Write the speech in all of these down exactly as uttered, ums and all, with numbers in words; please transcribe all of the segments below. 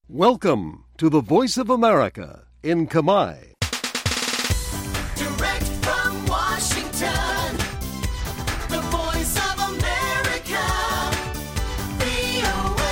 Welcome to the Voice of America in Khmer. Direct from Washington, the Voice of America, វី អូ เอ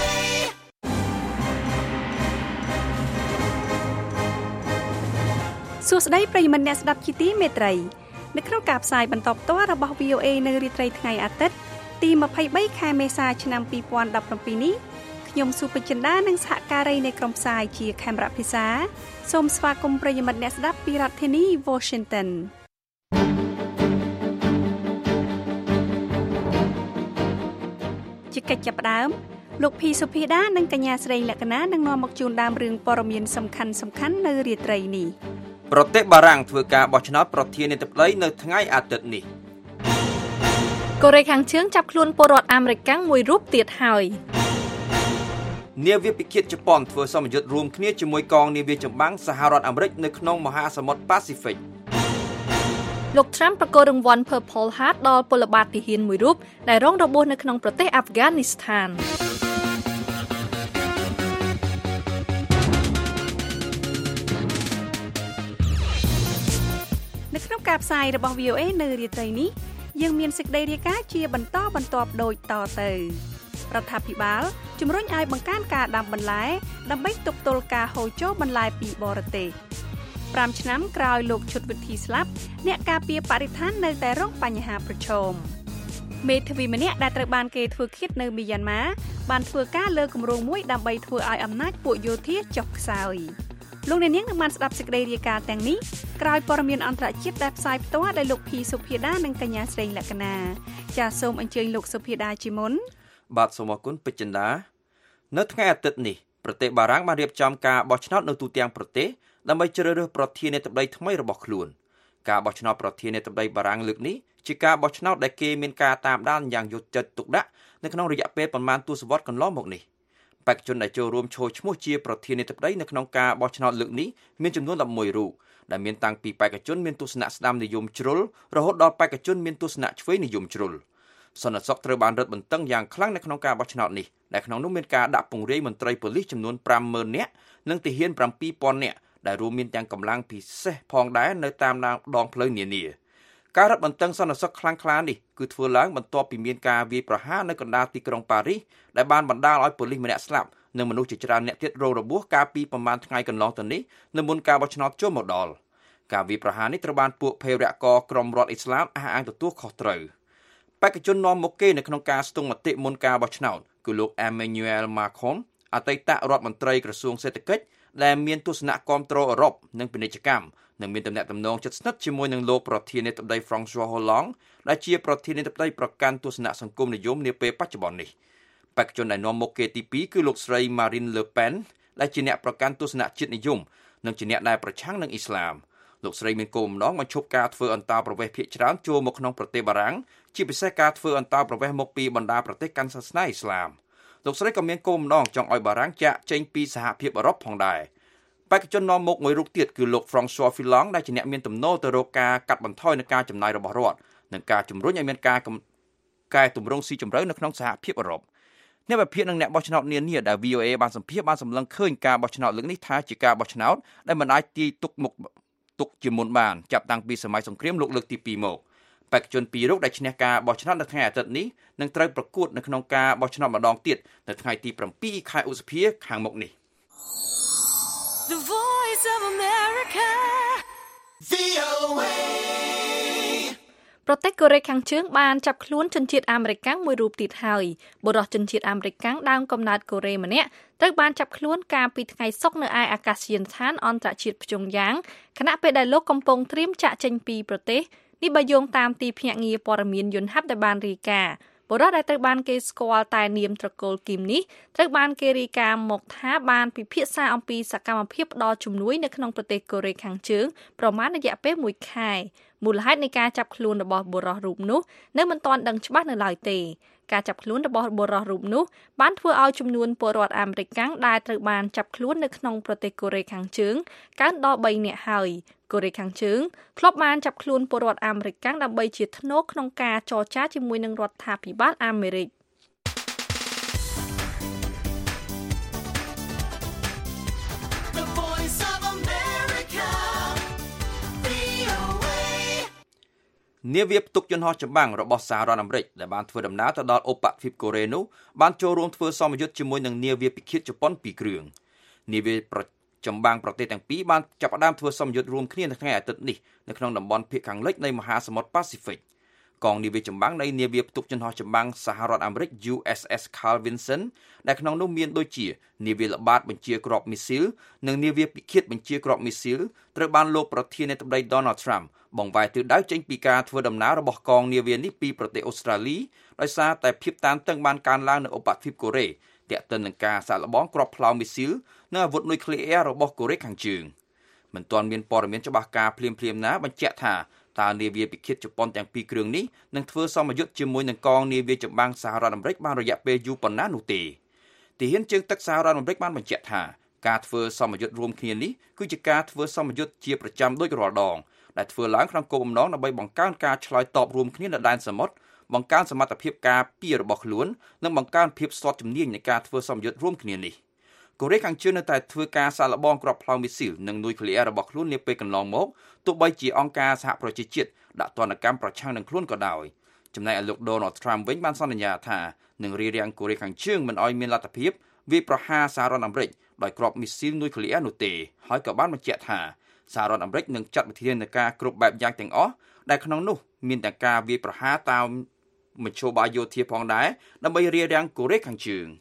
សួស្តីប្រិយមិត្តអ្នកស្ដាប់ជាទីមេត្រីនៅក្នុងការផ្សាយបន្តផ្ទាល់របស់ វី អូ เอ នៅរាត្រីថ្ងៃអាទិត្យទីยี่สิบสามខែមេសាឆ្នាំยี่สิบสิบเจ็ดនេះខ្ញុំសុភចិន្តានិងសហការីនៃក្រុមផ្សាយជាខេមរៈភាសាសូមស្វាគមន៍ប្រិយមិត្តអ្នកស្ដាប់ពីរដ្ឋធានី Washington ជាកិច្ចចាប់ផ្ដើមលោកភីសុភីដានិងកញ្ញាស្រីលក្ខណានឹងនាំមកជូនដើមរឿងព័ត៌មានសំខាន់សំខាន់នៅរាត្រីនេះប្រទេសបារាំងធ្វើការបោះឆ្នោតប្រធានាធិបតីនៅថ្ងៃអាទិត្យនេះកូរ៉េខាងជើងចាប់ខ្លួនពលរដ្ឋអាមេរិកមួយរូបទៀតហើយនាវាពិឃាតជប៉ុនធ្វើសម្ពយុទ្ធរួមគ្នាជាមួយកងនាវាចម្បាំងសហរដ្ឋអាមេរិកនៅក្នុងមហាសមុទ្រប៉ាស៊ីហ្វិកលោក Trump ប្រកាសរង្វាន់ Purple Heart ដល់ពលបាទទាហានមួយរូបដែលរងរបួសនៅក្នុងប្រទេសអាហ្វហ្គានីស្ថាននៅក្នុងការផ្សាយរបស់ វី អូ เอ នៅរាត្រីនេះយើងមានសេចក្តីរាយការណ៍ជាបន្តបន្ទាប់ដូចតទៅរដ្ឋាភិបាលជំរុញឲ្យបង្កើនការដាំបន្លែដើម្បីទប់ទល់ការហូរចូលបន្លែពីបរទេសប្រាំឆ្នាំក្រោយលោកឈុតវិធីស្លាប់អ្នកការពារបរិស្ថាននៅតែរងបញ្ហាប្រឈមមេធាវីម្នាក់ដែលត្រូវបានគេធ្វើឃាតនៅមីយ៉ាន់ម៉ាបានធ្វើការលើគម្រោងមួយដើម្បីធ្វើឲ្យអំណាចពួកយោធាចុះខ្សោយលោកអ្នកនាងនឹងបានស្ដាប់សេចក្តីរាយការណ៍ទាំងនេះក្រោយព័ត៌មានអន្តរជាតិដែលផ្សាយផ្ទាល់ដោយលោកភីសុភាដានិងកញ្ញាស្រីលក្ខណាចាសសូមអញ្ជើញលោកសុភាដាជាមុនបាទសូមអរគុណពេជ្រចិន្តានៅថ្ងៃអាទិត្យនេះប្រទេសបារាំងបានរៀបចំការបោះឆ្នោតនៅទូទាំងប្រទេសដើម្បីជ្រើសរើសប្រធានាធិបតីថ្មីរបស់ខ្លួនការបោះឆ្នោតប្រធានាធិបតីបារាំងលើកនេះជាការបោះឆ្នោតដែលគេមានការតាមដានយ៉ាងយកចិត្តទុកដាក់នៅក្នុងរយៈពេលប្រមាណទសវត្សរ៍កន្លងមកនេះបេក្ខជនដែលចូលរួមឈរឈ្មោះជាប្រធានាធិបតីនៅក្នុងការបោះឆ្នោតលើកនេះមានចំនួនelevenរូបដែលមានតាំងពីបេក្ខជនមានទស្សនៈស្ដាំនិយមជ្រុលរហូតដល់បេក្ខជនមានទស្សនៈឆ្វេងនិយមជ្រុលសន្តិសុខត្រូវបានរឹតបន្តឹងយ៉ាងខ្លាំងនៅក្នុងការបោះឆ្នោតនេះដែលក្នុងនោះមានការដាក់ពង្រាយមន្ត្រីប៉ូលីសចំនួនfive thousandនាក់និងទាហានseven thousandនាក់ដែលរួមមានទាំងកម្លាំងពិសេសផងដែរនៅតាមដងផ្លូវនានាការរឹតបន្តឹងសន្តិសុខខ្លាំងក្លានេះគឺធ្វើឡើងបន្ទាប់ពីមានការវាយប្រហារនៅកណ្ដាលទីក្រុងប៉ារីសដែលបានបណ្ដាលឲ្យប៉ូលីសម្នាក់ស្លាប់និងមនុស្សជាច្រើនអ្នកទៀតរងរបួសកាលពីប្រមាណថ្ងៃកន្លងទៅនេះនៅមុនការបោះឆ្នោតចូលមកដល់ការវាយប្រហារនេះត្រូវបានពួកភេរវករក្រុមរដ្ឋអ៊ីស្លាមអះអាងទទួលខុសត្រូវបេក្ខជននាំមុខគេនៅក្នុងការស្ទង់មតិមុនការបោះឆ្នោតគឺលោក Emmanuel Macron អតីតរដ្ឋមន្ត្រីក្រសួងសេដ្ឋកិច្ចដែលមានទស្សនៈគាំទ្រអឺរ៉ុបនិងពាណិជ្ជកម្មនិងមានទំនាក់ទំនងជិតស្និទ្ធជាមួយនឹងលោកប្រធានាធិបតី François Hollande ដែលជាប្រធានាធិបតីប្រកាន់ទស្សនៈសង្គមនិយមនាពេលបច្ចុប្បន្ននេះបេក្ខជនដែលនាំមុខគេទីtwoគឺលោកស្រី Marine Le Pen ដែលជាអ្នកប្រកាន់ទស្សនៈជាតិនិយមនិងជាអ្នកដែលប្រឆាំងនឹងអ៊ីស្លាមលោកស្រីមានគោលបំណងបញ្ឈប់ការធ្វើអន្តោប្រវេសន៍ភាគច្រើនចូលមកក្នុងប្រទេសបារាំងជាពិសេសការធ្វើអន្តោប្រវេសន៍មកពីបណ្ដាប្រទេសកាន់សាសនាអ៊ីស្លាមលោកស្រីក៏មានគោលបំណងចង់ឲ្យបារាំងចាកចេញពីសហភាពអឺរ៉ុបផងដែរបេក្ខជននាំមុខមួយរូបទៀតគឺលោក François Fillon ដែលជាអ្នកមានទំនោរទៅរកការកាត់បន្ថយនឹងការចំណាយរបស់រដ្ឋនិងការជំរុញឲ្យមានការកែតម្រង់ស៊ីជម្រៅនៅក្នុងសហភាពអឺរ៉ុបអ្នកវិភាគនិងអ្នកបោះឆ្នោតនានាដែល វី អូ เอ បានសម្ភាសបានសម្លឹងឃើញការបោះឆ្នោតលើកនេះថាជាការបោះឆ្នោតដែលមិនអាចទាយទុកមុខទុកជាមុនបានចាប់តាំងពីសម័យសង្គ្រាមលោកលើកទីtwoមកបេក្ខជនពីររូបដែលឈ្នះការបោះឆ្នោតនៅថ្ងៃអាទិត្យនេះនឹងត្រូវប្រកួតនៅក្នុងការបោះឆ្នោតម្ដងទៀតនៅថ្ងៃទីsevenខែឧសភាខាងមុខនេះ The Voice of America វី អូ เอប្រទេសកូរ៉េខាងជើងបានចាប់ខ្លួនជនជាតិអាមេរិកមួយរូបទៀតហើយបុរសជនជាតិអាមេរិកដើមកំណើតកូរ៉េម្នាក់ត្រូវបានចាប់ខ្លួនកាលពីថ្ងៃសុក្រនៅឯអាកាសយានដ្ឋានអន្តរជាតិភ្យុងយ៉ាងខណៈពេលដែលលោកកំពុងត្រៀមចាក់ចេញពីប្រទេសនេះបើយោងតាមទីភ្នាក់ងារព័ត៌មានយន្តហត្ថដែលបានរាយការណ៍បុរសដែលត្រូវបានគេស្គាល់តែនាមត្រកូលគីមនេះត្រូវបានគេរាយការណ៍មកថាបានពិភាក្សាអំពីសកម្មភាពផ្ដល់ជំនួយនៅក្នុងប្រទេសកូរ៉េខាងជើងប្រមាណរយៈពេលមួយខែមូលហេតុនៃការចាប់ខ្លួនរបស់បុរសរូបនោះនៅមិនទាន់ដឹងច្បាស់នៅឡើយទេការចាប់ខ្លួនរបស់បុរសរូបនោះបានធ្វើឲ្យចំនួនពលរដ្ឋអាមេរិកដែលត្រូវបានចាប់ខ្លួននៅក្នុងប្រទេសកូរ៉េខាងជើងកើនដល់threeនាក់ហើយកូរ៉េខាងជើងធ្លាប់បានចាប់ខ្លួនពលរដ្ឋអាមេរិកដើម្បីជាធ្នូក្នុងការចរចាជាមួយនឹងរដ្ឋាភិបាលអាមេរិកនាវាផ្ទុកយន្តហោះចម្បាំងរបស់សហរដ្ឋអាមេរិកដែលបានធ្វើដំណើរទៅដល់ឧបទ្វីបកូរ៉េនោះបានចូលរួមធ្វើសមយុទ្ធជាមួយនឹងនាវាពិឃាតជប៉ុនពីរគ្រឿងនាវាចម្បាំងប្រទេសទាំងពីរបានចាប់ផ្ដើមធ្វើសមយុទ្ធរួមគ្នានៅថ្ងៃអាទិត្យនេះនៅក្នុងតំបន់ភាគខាងលិចនៃមហាសមុទ្រប៉ាស៊ីហ្វិកកងនាវាចម្បាំងនៃនាវាផ្ទុកយន្តហោះចម្បាំងសហរដ្ឋអាមេរិក U S S Carl Vinson ដែលក្នុងនោះមានដូចជានាវាល្បាតបញ្ជាគ្រាប់មីស៊ីលនិងនាវាពិឃាតបញ្ជាគ្រាប់មីស៊ីលត្រូវបានលោកប្រធានាធិបតី Donald Trump បង្វែរទិសដៅចេញពីការធ្វើដំណើររបស់កងនាវានេះពីប្រទេសអូស្ត្រាលីដោយសារតែភាពតានតឹងបានកើនឡើងនៅឧបទ្វីបកូរ៉េទាក់ទិននឹងការសាកល្បងគ្រាប់ផ្លោមមីស៊ីលនិងអាវុធនុយក្លេអ៊ែររបស់កូរ៉េខាងជើងមិនទាន់មានព័ត៌មានច្បាស់ការភ្លាមៗណាបញ្ជាក់ថាតើនាវាពិឃាតជប៉ុនទាំងពីរគ្រឿងនេះនឹងធ្វើសមយុទ្ធជាមួយនឹងកងនាវាចម្បាំងសហរដ្ឋអាមេរិកបានរយៈពេលយូរប៉ុណ្ណានោះទេទាហានជើងទឹកសហរដ្ឋអាមេរិកបានបញ្ជាក់ថាការធ្វើសមយុទ្ធរួមគ្នានេះគឺជាការធ្វើសមយុទ្ធជាប្រចាំដូចរាល់ដងដែលធ្វើឡើងក្នុងគោលបំណងដើម្បីបង្កើនការឆ្លើយតបរួមគ្នានៅដែនសមុទ្របង្កើនសមត្ថភាពការពាររបស់ខ្លួននិងបង្កើនភាពស្ទាត់ជំនាញនៃការធ្វើសមយុទ្ធរួមគ្នានេះកូរ៉េខាងជើងនៅតែធ្វើការសាកល្បងគ្រាប់ផ្លោមមីស៊ីលនិងនុយក្លេអ៊ែររបស់ខ្លួននាពេលកន្លងមកទោះបីជាអង្គការសហប្រជាជាតិដាក់ទណ្ឌកម្មប្រឆាំងនឹងខ្លួនក៏ដោយចំណែកឯលោក Donald Trump វិញបានសន្យាថានឹងរារាំងកូរ៉េខាងជើងមិនឲ្យមានលទ្ធភាពវាយប្រហារសហរដ្ឋអាមេរិកដោយគ្រាប់មីស៊ីលនុយក្លេអ៊ែរនោះទេហើយក៏បានបញ្ជាក់ថាសហរដ្ឋអាមេរិកនឹងចាត់វិធានការគ្រប់បែបយ៉ាងទាំងអស់ដែលក្នុងនោះមានទាំងការវាយប្រហារតាមមធ្យោបាយយោធាផងដែរដើម្បីរារាំងកូរ៉េខាងជើង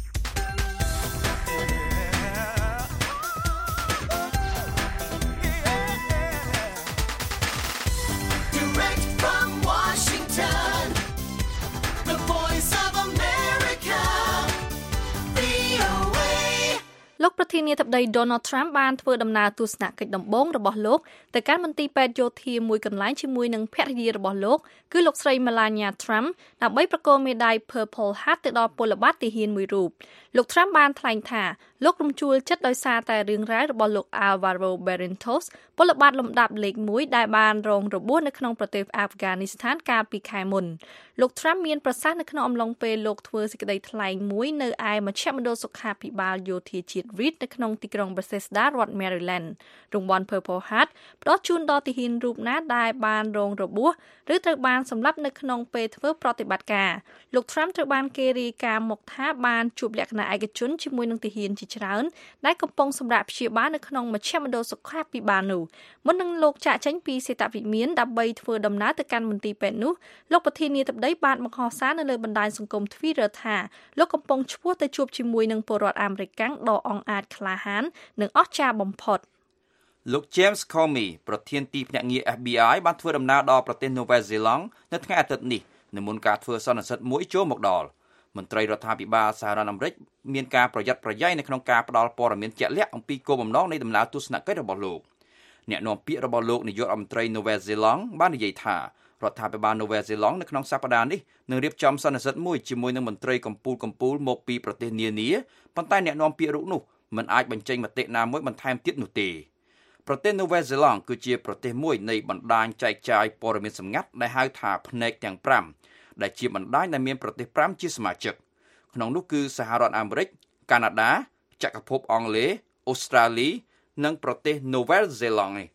លោកប្រធានាធិបតី Donald Trump បានធ្វើដំណើរទស្សនកិច្ចដំបូងរបស់លោកទៅកាន់មន្ទីរពេទ្យយោធាមួយកន្លែងជាមួយនឹងភរិយារបស់លោកគឺលោកស្រី Melania Trump ដើម្បីប្រគល់មេដាយ Purple Heart ទៅដល់ពលប័តទាហានមួយរូបលោក Trump បានថ្លែងថាលោករំជួលចិត្តដោយសារតែរឿងរ៉ាវរបស់លោក Alvaro Barrientos ពលប័តលំដាប់លេខមួយដែលបានរងរបួសនៅក្នុងប្រទេសអាហ្វហ្គានីស្ថានកាលពីខែមុនលោក Trump មានប្រសាសន៍នៅក្នុងអំឡុងពេលលោកធ្វើសេចក្តីថ្លែងមួយនៅឯមជ្ឈមណ្ឌលសុខាភិបាលយោធាជាតិ Reed នៅក្នុងទីក្រុង Bethesda រដ្ឋ Maryland រង្វាន់ Purple Heart ផ្ដល់ជូនដល់ទាហានរូបណាដែលបានរងរបួសឬត្រូវបានសម្លាប់នៅក្នុងពេលធ្វើប្រតិបត្តិការលោក Trump ត្រូវបានគេរាយការណ៍មកថាបានជួបលក្ខណៈឯកជនជាមួយនឹងទាហានជាច្រើនដែលកំពុងសម្រាប់ព្យាបាលនៅក្នុងមជ្ឈមណ្ឌលសុខាភិបាលនោះមុននឹងលោកចាក់ចេញពីសេតវិមានដើម្បីធ្វើដំណើរទៅកាន់មន្ទីរពេទ្យនោះលោកប្រធានាធិបតីបានបង្ហោះសារនៅលើបណ្ដាញសង្គម Twitter ថាលោកកំពុងឆ្ពោះទៅជួបជាមួយនឹងពលរដ្ឋអាមេរិកដ៏អង់អាចក្លាហាននិងអស្ចារ្យបំផុតលោក James Comey ប្រធានទីភ្នាក់ងារ F B I បានធ្វើដំណើរដល់ប្រទេស New Zealand នៅថ្ងៃអាទិត្យនេះនិមន្តការធ្វើសន្និសីទមួយចូលមកដល់មន្ត្រីរដ្ឋាភិបាលសហរដ្ឋអាមេរិកមានការប្រយ័ត្នប្រយែងនៅក្នុងការផ្តល់ព័ត៌មានជាក់លាក់អំពីគោលបំណងនៃដំណើរទស្សនកិច្ចរបស់លោកអ្នកនាំពាក្យរបស់លោកនាយករដ្ឋមន្ត្រី New Zealand បាននិយាយថារដ្ឋាភិបាល New Zealand នៅក្នុងសប្តាហ៍នេះនឹងរៀបចំសន្និសីទមួយជាមួយនឹងមន្ត្រីកម្ពុជាកម្ពុជាមកពីប្រទេសនានាប៉ុន្តែអ្នកនាំពាក្យរូបនោះមិនអាចបញ្ចេញមតិណាមួយបន្ថែមទៀតនោះទេប្រទេស New Zealand គឺជាប្រទេសមួយនៃបណ្ដាញចែកចាយព័ត៌មានសម្ងាត់ដែលហៅថាភ្នែកទាំងប្រាំដែលជាបណ្ដាញដែលមានប្រទេសប្រាំជាសមាជិកក្នុងនោះគឺសហរដ្ឋអាមេរិកកាណាដាចក្រភពអង់គ្លេសអូស្ត្រាលីនិងប្រទេស New Zealand នេះ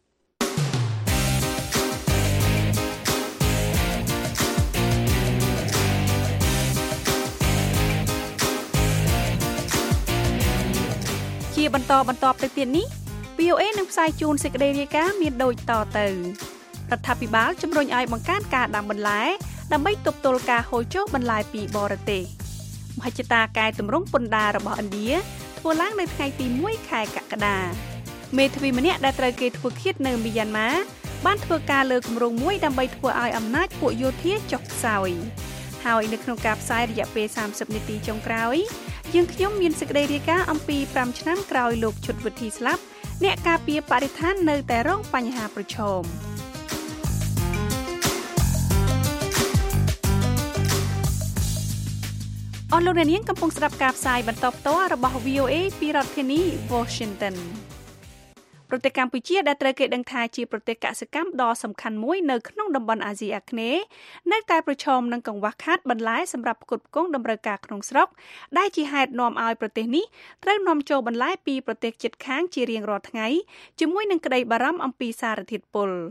ជាបន្តបន្តទៅទៀតនេះ V O A នឹងផ្សាយជូនសេចក្តីរាយការណ៍មានដូចតទៅរដ្ឋាភិបាលជំរុញឲ្យបង្កើនការដាំបន្លែដើម្បីទប់ទល់ការហូរចុះបន្លែពីបរទេសមហិច្ឆតាកែតម្រង់ពន្ធដាររបស់ឥណ្ឌាធ្វើឡើងនៅថ្ងៃទីមួយខែកក្កដាមេធាវីម្នាក់ដែលត្រូវគេធ្វើឃាតនៅមីយ៉ាន់ម៉ាបានធ្វើការលើគម្រោងមួយដើម្បីធ្វើឲ្យអំណាចពួកយោធាចុះខ្សោយហើយនៅក្នុងការផ្សាយរយៈពេលសាមសិបនាទីចុងក្រោយយើងខ្ញុំមានសេចក្តីរាយការណ៍អំពីប្រាំឆ្នាំក្រោយលោកឈុតវិធីស្លាប់អ្នកការពារបរិស្ថាននៅតែរងបញ្ហាប្រឈមអស់លោកអ្នកនាងកំពុងស្ដាប់ការផ្សាយបន្តផ្ទាល់របស់ V O A ពីរដ្ឋធានី Washington ប្រទេសកម្ពុជាដែលត្រូវគេដឹងថាជាប្រទេសកសិកម្មដ៏សំខាន់មួយនៅក្នុងតំបន់អាស៊ីអាគ្នេយ៍នៅតែប្រឈមនឹងកង្វះខាតបន្លែសម្រាប់ផ្គត់ផ្គង់តម្រូវការក្នុងស្រុកដែលជាហេតុនាំឲ្យប្រទេសនេះត្រូវនាំចូលបន្លែពីប្រទេសជិតខាងជារៀងរាល់ថ្ងៃជាមួយនឹងក្តីបារម្ភអំពីសារធាតុពុល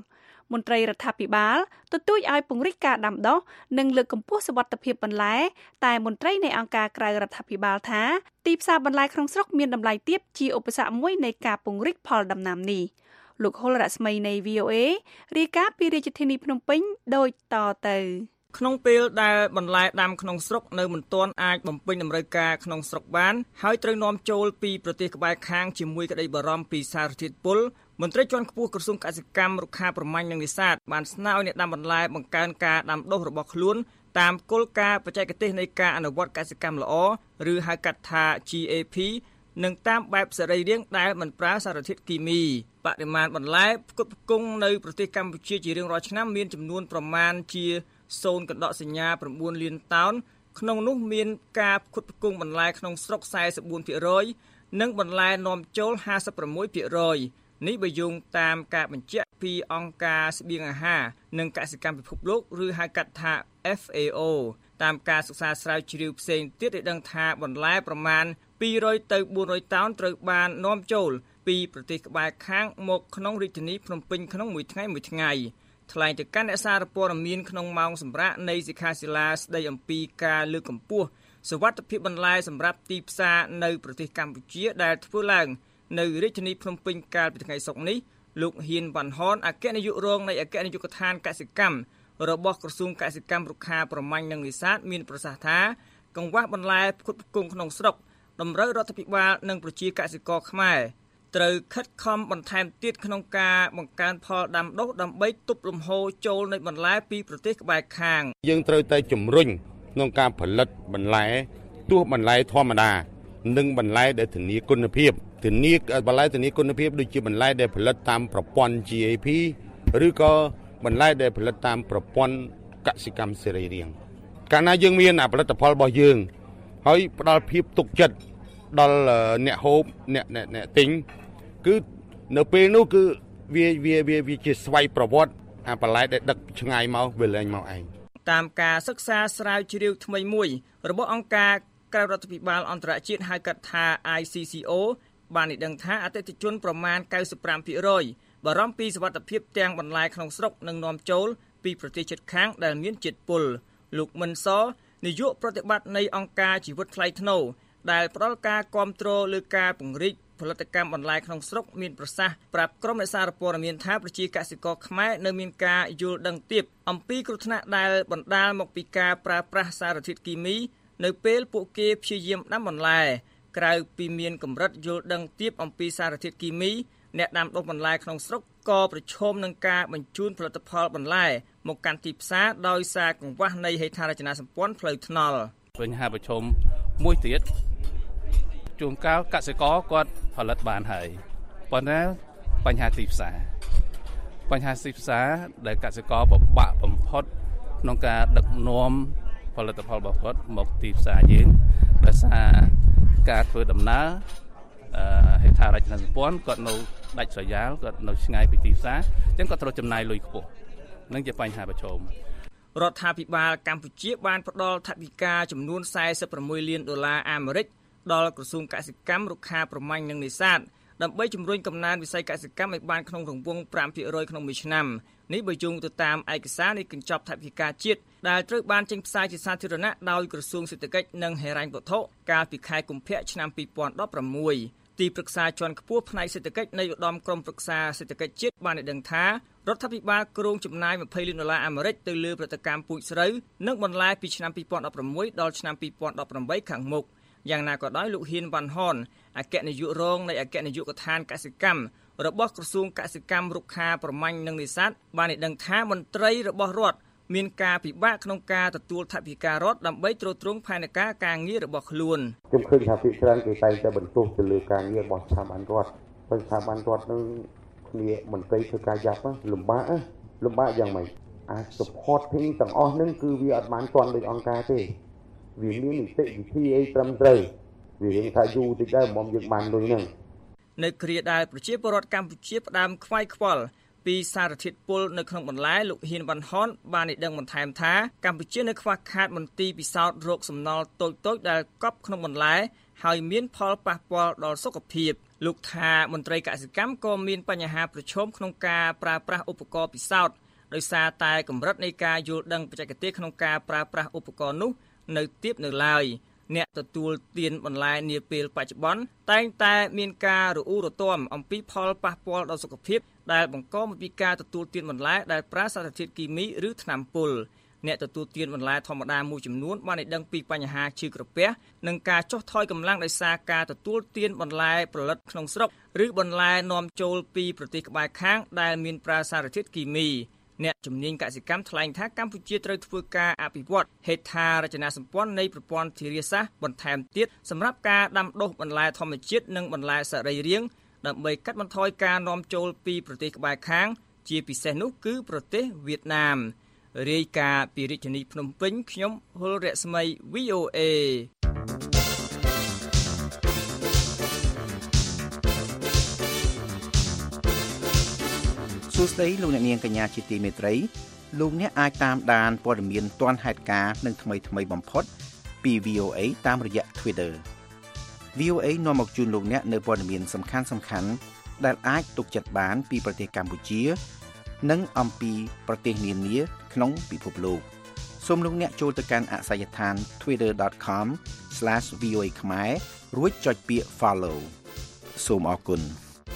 មន្ត្រីរដ្ឋាភិបាលទទូចឲ្យពង្រីកការដាំដុះនិងលើកកម្ពស់សុវត្ថិភាពបន្លែតែមន្ត្រីនៃអង្គការក្រៅរដ្ឋាភិបាលថាទីផ្សារបន្លែក្នុងស្រុកមានតម្លៃទាបជាឧបសគ្គមួយនៃការពង្រីកផលដំណាំនេះលោកហុលរស្មីនៃ វី អូ អេ រាយការណ៍ពីរាជធានីភ្នំពេញដូចតទៅក្នុងពេលដែលបន្លែដាំក្នុងស្រុកនៅមិនទាន់អាចបំពេញតម្រូវការក្នុងស្រុកបានហើយត្រូវនាំចូលពីប្រទេសក្បែរខាងជាមួយក្តីបារម្ភពីសារធាតុពុលមន្ត្រីជាន់ខ្ពស់ក្រសួងកសិកម្មរុក្ខាប្រមាញ់និងនេសាទបានស្នើឲ្យអ្នកដាំបន្លែបង្កើនការដាំដុះរបស់ខ្លួនតាមគោលការណ៍បច្ចេកទេសនៃការអនុវត្តកសិកម្មល្អឬហៅកាត់ថា ជី អេ ភី និងតាមបែបសរីរាង្គដែលមិនប្រើសារធាតុគីមីបរិមាណបន្លែផ្គត់ផ្គង់នៅប្រទេសកម្ពុជាជារៀងរាល់ឆ្នាំមានចំនួនប្រមាណជាសូនកណ្ដកសញ្ញា៩លានតោនក្នុងនោះមានការផ្គត់ផ្គង់បន្លែក្នុងស្រុក៤៤ភាគរយនិងបន្លែនាំចូលห้าสิบหกភាគរយនេះបើយោងតាមការបញ្ជាក់ពីអង្គការស្បៀងអាហារនិងកសិកម្មពិភពលោកឬហៅកាត់ថា เอฟ เอ โอ តាមការសិក្សាស្រាវជ្រាវផ្សេងទៀតឲ្យដឹងថាបន្លែប្រមាណពីររយទៅបួនរយតោនត្រូវបាននាំចូលពីប្រទេសក្បែរខាងមកក្នុងរាជធានីភ្នំពេញក្នុងមួយថ្ងៃមួយថ្ងៃថ្លែងទៅកាន់អ្នកសារព័ត៌មានក្នុងម៉ោងសម្រាប់នៃសិក្ខាសាលាស្ដីអំពីការលើកកម្ពស់សុវត្ថិភាពបន្លែសម្រាប់ទីផ្សារនៅប្រទេសកម្ពុជាដែលធ្វើឡើងនៅរាជធានីភ្នំពេញកាលពីថ្ងៃសុក្រនេះលោកហ៊ានវ៉ាន់ហនអគ្គនាយករងនៃអគ្គនាយកដ្ឋានកសិកម្មរបស់ក្រសួងកសិកម្មរុក្ខាប្រមាញ់និងនេសាទមានប្រសាសន៍ថាកង្វះបន្លែផ្គត់ផ្គង់ក្នុងស្រុកតម្រូវរដ្ឋាភិបាលនិងប្រជាកសិករខ្មែរត្រូវខិតខំបន្ថែមទៀតក្នុងការបង្កើនផលដាំដុះដើម្បីទប់លំហូរចូលនៃបន្លែពីប្រទេសក្បែរខាងយើងត្រូវតែជំរុញក្នុងការផលិតបន្លែទោះបន្លែធម្មតានិងបន្លែដែលធានាគុណភាពធានាបន្លែធានាគុណភាពដូចជាបន្លែដែលផលិតតាមប្រព័ន្ធ ជី អេ ភី ឬក៏បន្លែដែលផលិតតាមប្រព័ន្ធកសិកម្មសរីរាង្គកាលណាយើងមានផលិតផលរបស់យើងហើយផ្ដល់ភាពទុកចិត្តដល់អ្នកហូបអ្នកអ្នកទិញគឺនៅពេលនោះគឺវាវាវាជាស្វ័យប្រវត្តិអាបន្លែដែលដឹកឆ្ងាយមកវាលែងមកឯងតាមការសិក្សាស្រាវជ្រាវថ្មីមួយរបស់អង្គការក្រៅរដ្ឋាភិបាលអន្តរជាតិហៅកាត់ថា ไอ ซี ซี โอ បានឲ្យដឹងថាអតិថិជនប្រមាណ九十五ភាគរយបារម្ភពីសុវត្ថិភាពទាំងបន្លែក្នុងស្រុកនិងនាំចូលពីប្រទេសជិតខាងដែលមានជាតិពុលលោកមិនសនាយកប្រតិបត្តិនៃអង្គការជីវិតថ្លៃថ្នូរដែលផ្ដល់ការគាំទ្រលើការពង្រីកផលិតកម្មបន្លែក្នុងស្រុកមានប្រសាសន៍ប្រាប់ក្រុមអ្នកសារព័ត៌មានថាប្រជាកសិករខ្មែរនៅមានការយល់ដឹងទាបអំពីគ្រោះថ្នាក់ដែលបណ្ដាលមកពីការប្រើប្រាស់សារធាតុគីមីនៅពេលពួកគេព្យាយាមដាំបន្លែក្រៅពីមានកម្រិតយល់ដឹងទាបអំពីសារធាតុគីមីអ្នកដាំដុះបន្លែក្នុងស្រុកក៏ប្រឈមនឹងការបញ្ជូនផលិតផលបន្លែមកកាន់ទីផ្សារដោយសារកង្វះនៃហេដ្ឋារចនាសម្ព័ន្ធផ្លូវថ្នល់បញ្ហាប្រឈមមួយទៀតជួនកាលកសិករគាត់ផលិតបានហើយប៉ុន្តែបញ្ហាទីផ្សារបញ្ហាទីផ្សារដែលកសិករពិបាកបំផុតក្នុងការដឹកនាំផលិតផលរបស់គាត់មកទីផ្សារយើងដោយសារការធ្វើដំណើរហេដ្ឋារចនាសម្ព័ន្ធគាត់នៅដាច់ស្រយាលគាត់នៅឆ្ងាយពីទីផ្សារអញ្ចឹងគាត់ត្រូវចំណាយលុយខ្ពស់នឹងជាបញ្ហាប្រឈមរដ្ឋាភិបាលកម្ពុជាបានផ្ដល់ថវិកាចំនួន四十六លានដុល្លារអាមេរិកដល់ក្រសួងកសិកម្មរុក្ខាប្រមាញ់និងនេសាទដើម្បីជំរុញកំណើនវិស័យកសិកម្មឲ្យបានក្នុងរង្វង់fiveភាគរយក្នុងមួយឆ្នាំនេះបើយោងទៅតាមឯកសារនៃកញ្ចប់ថវិកាជាតិដែលត្រូវបានចេញផ្សាយជាសាធារណៈដោយក្រសួងសេដ្ឋកិច្ចនិងហិរញ្ញវត្ថុកាលពីខែកុម្ភៈឆ្នាំtwo thousand sixteenទីប្រឹក្សាជាន់ខ្ពស់ផ្នែកសេដ្ឋកិច្ចនៃឧត្តមក្រុមប្រឹក្សាសេដ្ឋកិច្ចជាតិបានដឹងថារដ្ឋាភិបាលគ្រោងចំណាយtwentyលានដុល្លារអាមេរិកទៅលើផលិតកម្មពូជស្រូវនិងបន្លែពីឆ្នាំtwo thousand sixteenដល់ឆ្នាំtwo thousand eighteenខាងមុខយ៉ាងណាក៏ដោយលោកហ៊ានវ៉ាន់ហនអគ្គនាយករងនៃអគ្គនាយកដ្ឋានកសិកម្មរបស់ក្រសួងកសិកម្មរុក្ខាប្រមាញ់និងនេសាទបានឲ្យដឹងថាមន្ត្រីរបស់រដ្ឋមានការពិបាកក្នុងការទទួលថវិការដ្ឋដើម្បីទ្រទ្រង់ផែនការការងាររបស់ខ្លួនខ្ញុំឃើញថាភាគច្រើនគេតែងតែបន្ទោសទៅលើការងាររបស់ស្ថាប័នរដ្ឋប៉ុន្តែស្ថាប័នរដ្ឋនឹងគ្នាមន្ត្រីធ្វើការយ៉ាប់លំបាកលំបាកយ៉ាងម៉េចអាច supporting ទាំងអស់ហ្នឹងគឺវាអត់បានទាន់ដូចអង្គការទេវាមាននីតិវិធីអីត្រឹមត្រូវវារៀងថាយូរតិចដែរមុំយើងបានលុយហ្នឹងនៅគ្រាដែលប្រជាពលរដ្ឋកម្ពុជាផ្ដើមខ្វាយខ្វល់ពីសារធាតុពុលនៅក្នុងបន្លែលោកហ៊ានវ៉ាន់ហនបានឲ្យដឹងបន្ថែមថាកម្ពុជានៅខ្វះខាតមន្ទីរពិសោធន៍រោគសំណល់តូចៗដែលកប់ក្នុងបន្លែហើយមានផលប៉ះពាល់ដល់សុខភាពលោកថាមន្ត្រីកសិកម្មក៏មានបញ្ហាប្រឈមក្នុងការប្រើប្រាស់ឧបករណ៍ពិសោធន៍ដោយសារតែកម្រិតនៃការយល់ដឹងបច្ចេកទេសក្នុងការប្រើប្រាស់ឧបករណ៍នោះនៅទាបនៅឡើយអ្នកទទួលទានបន្លែនាពេលបច្ចុប្បន្នតែងតែមានការរអ៊ូរទាំអំពីផលប៉ះពាល់ដល់សុខភាពដែលបង្កមកពីការទទួលទានបន្លែដែលប្រើសារធាតុគីមីឬថ្នាំពុលអ្នកទទួលទានបន្លែធម្មតាមួយចំនួនបានដឹងពីបញ្ហាឈឺក្រពះនិងការចុះថយកម្លាំងដោយសារការទទួលទានបន្លែផលិតក្នុងស្រុកឬបន្លែនាំចូលពីប្រទេសក្បែរខាងដែលមានប្រើសារធាតុគីមីអ្នកជំនាញកសិកម្មថ្លែងថាកម្ពុជាត្រូវធ្វើការអភិវឌ្ឍហេដ្ឋារចនាសម្ព័ន្ធនៃប្រព័ន្ធធារាសាស្ត្របន្ថែមទៀតសម្រាប់ការដាំដុះបន្លែធម្មជាតិនិងបន្លែសរីរាង្គដើម្បីកាត់បន្ថយការនាំចូលពីប្រទេសក្បែរខាងជាពិសេសនោះគឺប្រទេសវៀតណាមរាយការណ៍ពីរាជធានីភ្នំពេញខ្ញុំហុលរស្មី វី អូ អេសួស្តីលោកអ្នកនាងកញ្ញាជាទីមេត្រីលោកអ្នកអាចតាមដានព័ត៌មានទាន់ហេតុការណ៍និងថ្មីថ្មីបំផុតពី វី អូ អេ តាមរយៈ Twitter វី អូ អេ នាំមកជូនលោកអ្នកនៅព័ត៌មានសំខាន់សំខាន់ដែលអាចទុកចិត្តបានពីប្រទេសកម្ពុជានិងអំពីប្រទេសនានាក្នុងពិភពលោកសូមលោកអ្នកចូលទៅកាន់អាសយដ្ឋាន twitter dot com slash v o a ខ្មែររួចចុចពាក្យ follow សូមអរគុណ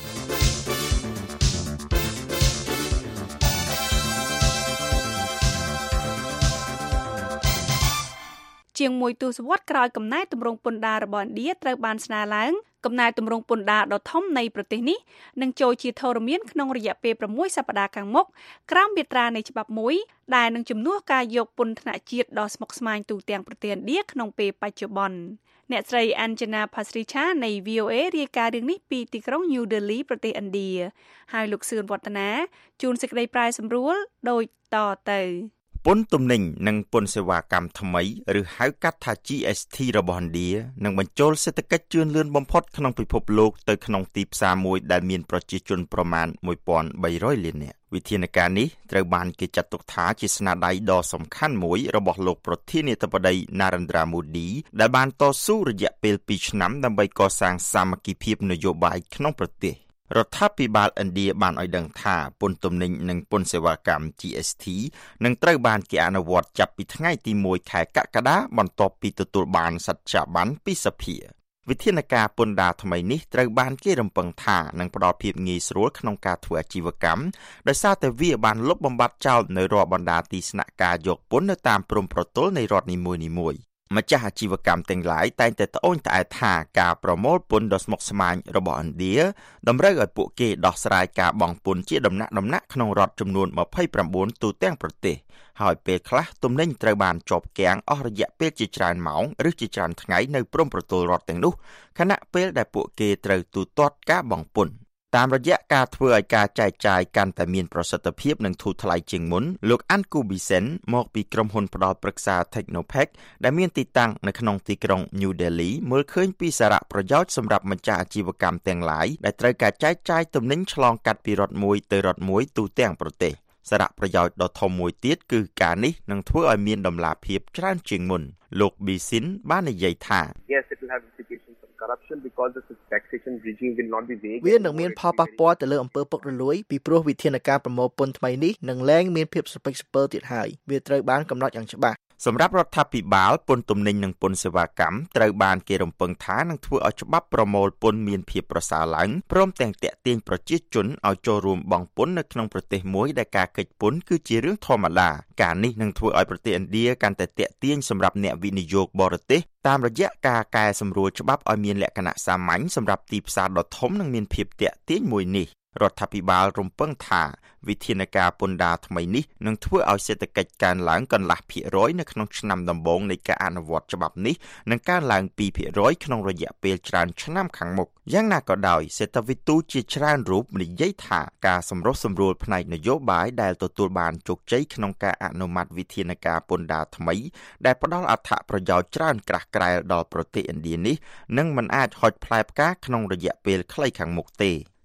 ជាងមួយទសវត្សរ៍ក្រោយកំណែទម្រង់ពន្ធដាររបស់ឥណ្ឌាត្រូវបានស្នើឡើងកំណែទម្រង់ពន្ធដារដ៏ធំនៃប្រទេសនេះនឹងចូលជាធរមានក្នុងរយៈពេល៦សប្តាហ៍ខាងមុខក្រោមមាត្រានៃច្បាប់មួយដែលនឹងជំនួសការយកពន្ធថ្នាក់ជាតិដ៏ស្មុគស្មាញទូទាំងប្រទេសឥណ្ឌាក្នុងពេលបច្ចុប្បន្នអ្នកស្រី Anjana Pasricha នៃ វី អូ អេ រាយការណ៍រឿងនេះពីទីក្រុង New Delhi ប្រទេសឥណ្ឌាហើយលោកសឿនវឌ្ឍនាជួនសេចក្តីប្រាយសម្រួលដូចតទៅពន្ធទំនិញនិងពន្ធសេវាកម្មថ្មីឬហៅកាត់ថា ជី អេស ที របស់ឥណ្ឌានឹងបញ្ចូលសេដ្ឋកិច្ចជឿនលឿនបំផុតក្នុងពិភពលោកទៅក្នុងទីផ្សារមួយដែលមានប្រជាជនប្រមាណមួយពាន់បីរយលាននាក់វិធានការនេះត្រូវបានគេចាត់ទុកថាជាស្នាដៃដ៏សំខាន់មួយរបស់លោកប្រធានាធិបតី Narendra Modi ដែលបានតស៊ូរយៈពេលពីរឆ្នាំដើម្បីកសាងសាមគ្គីភាពនយោបាយក្នុងប្រទេសរដ្ឋាភិបាលឥណ្ឌាបានឲ្យដឹងថាពន្ធទំនិញនិងពន្ធសេវាកម្ម ជី អេស ที នឹងត្រូវបានគេអនុវត្តចាប់ពីថ្ងៃទីមួយខែកក្កដាបន្ទាប់ពីទទួលបានសច្ចាប័នពីសភាវិធានការពន្ធដារថ្មីនេះត្រូវបានគេរំពឹងថានឹងផ្ដល់ភាពងាយស្រួលក្នុងការធ្វើអាជីវកម្មដោយសារតែវាបានលុបបំបាត់ចោលនៅរាល់បណ្ដាទីស្នាក់ការយកពន្ធនៅតាមព្រំប្រទល់នៃរដ្ឋនីមួយៗម្ចាស់អាជីវកម្មទាំងឡាយតែងតែត្អូញត្អែថាការប្រមូលពន្ធដ៏ស្មុគស្មាញរបស់ឥណ្ឌាតម្រូវឲ្យពួកគេដោះស្រាយការបង់ពន្ធជាដំណាក់ដំណាក់ក្នុងរដ្ឋចំនួនម្ភៃប្រាំបួនទូទាំងប្រទេសហើយពេលខ្លះទំនិញត្រូវបានជាប់គាំងអស់រយៈពេលជាច្រើនម៉ោងឬជាច្រើនថ្ងៃនៅព្រំប្រទល់រដ្ឋទាំងនោះខណៈពេលដែលពួកគេត្រូវទូទាត់ការបង់ពន្ធតាមរយៈការធ្វើឲ្យការចែកចាយកាន់តែមានប្រសិទ្ធភាពនិងធូរថ្លៃជាងមុនលោក Anku Bisen មកពីក្រុមហ៊ុនផ្ដល់ប្រឹក្សា Technopack ដែលមានទីតាំងនៅក្នុងទីក្រុង New Delhi មើលឃើញពីសារៈប្រយោជន៍សម្រាប់ម្ចាស់អាជីវកម្មទាំងឡាយដែលត្រូវការចែកចាយទំនិញឆ្លងកាត់ពីរដ្ឋមួយទៅរដ្ឋមួយទូទាំងប្រទេសសារៈប្រយោជន៍ដ៏ធំមួយទៀតគឺការនេះនឹងធ្វើឲ្យមានដំណាភាពច្រើនជាងមុនលោក Bisin បាននិយាយថា Yes, it will have implications of corruption because the taxation regime will not be vague. វានឹងមានផលប៉ះពាល់ទៅលើអំពើពុករលួយពីព្រោះវិធានការប្រមូលពន្ធថ្មីនេះនឹងលែងមានភាពស្ពៃស្ពើទៀតហើយវាត្រូវបានកំណត់យ៉ាងច្បាស់សម្រាប់រដ្ឋាភិបាលពន្ធទំនិញនិងពន្ធសេវាកម្មត្រូវបានគេរំពឹងថានឹងធ្វើឲ្យច្បាប់ប្រមូលពន្ធមានភាពប្រសើរឡើងព្រមទាំងទាក់ទាញប្រជាជនឲ្យចូលរួមបង់ពន្ធនៅក្នុងប្រទេសមួយដែលការកិច្ចពន្ធគឺជារឿងធម្មតាការនេះនឹងធ្វើឲ្យប្រទេសឥណ្ឌាកាន់តែទាក់ទាញសម្រាប់អ្នកវិនិយោគបរទេសតាមរយៈការកែសម្រួលច្បាប់ឲ្យមានលក្ខណៈសាមញ្ញសម្រាប់ទីផ្សារដ៏ធំនិងមានភាពទាក់ទាញមួយនេះរដ្ឋាភិបាលរំពឹងថាវិធានការពន្ធដារថ្មីនេះនឹងធ្វើឲ្យសេដ្ឋកិច្ចកើនឡើងកន្លះភាគរយនៅក្នុងឆ្នាំដំបូងនៃការអនុវត្តច្បាប់នេះនិងកើនឡើងពីរភាគរយក្នុងរយៈពេលច្រើនឆ្នាំខាងមុខយ៉ាងណាក៏ដោយសេដ្ឋវិទូជាច្រើនរូបនិយាយថាការសម្រុះសម្រួលផ្នែកនយោបាយដែលទទួលបានជោគជ័យក្នុងការអនុម័តវិធានការពន្ធដារថ្មីដែលផ្ដល់អត្ថប្រយោជន៍ច្រើនក្រាស់ក្រែលដល់ប្រទេសឥណ្ឌានេះនឹងមិនអាចហុចផ្លែផ្កាក្នុងរយៈពេលខ្លីខាងមុខទេ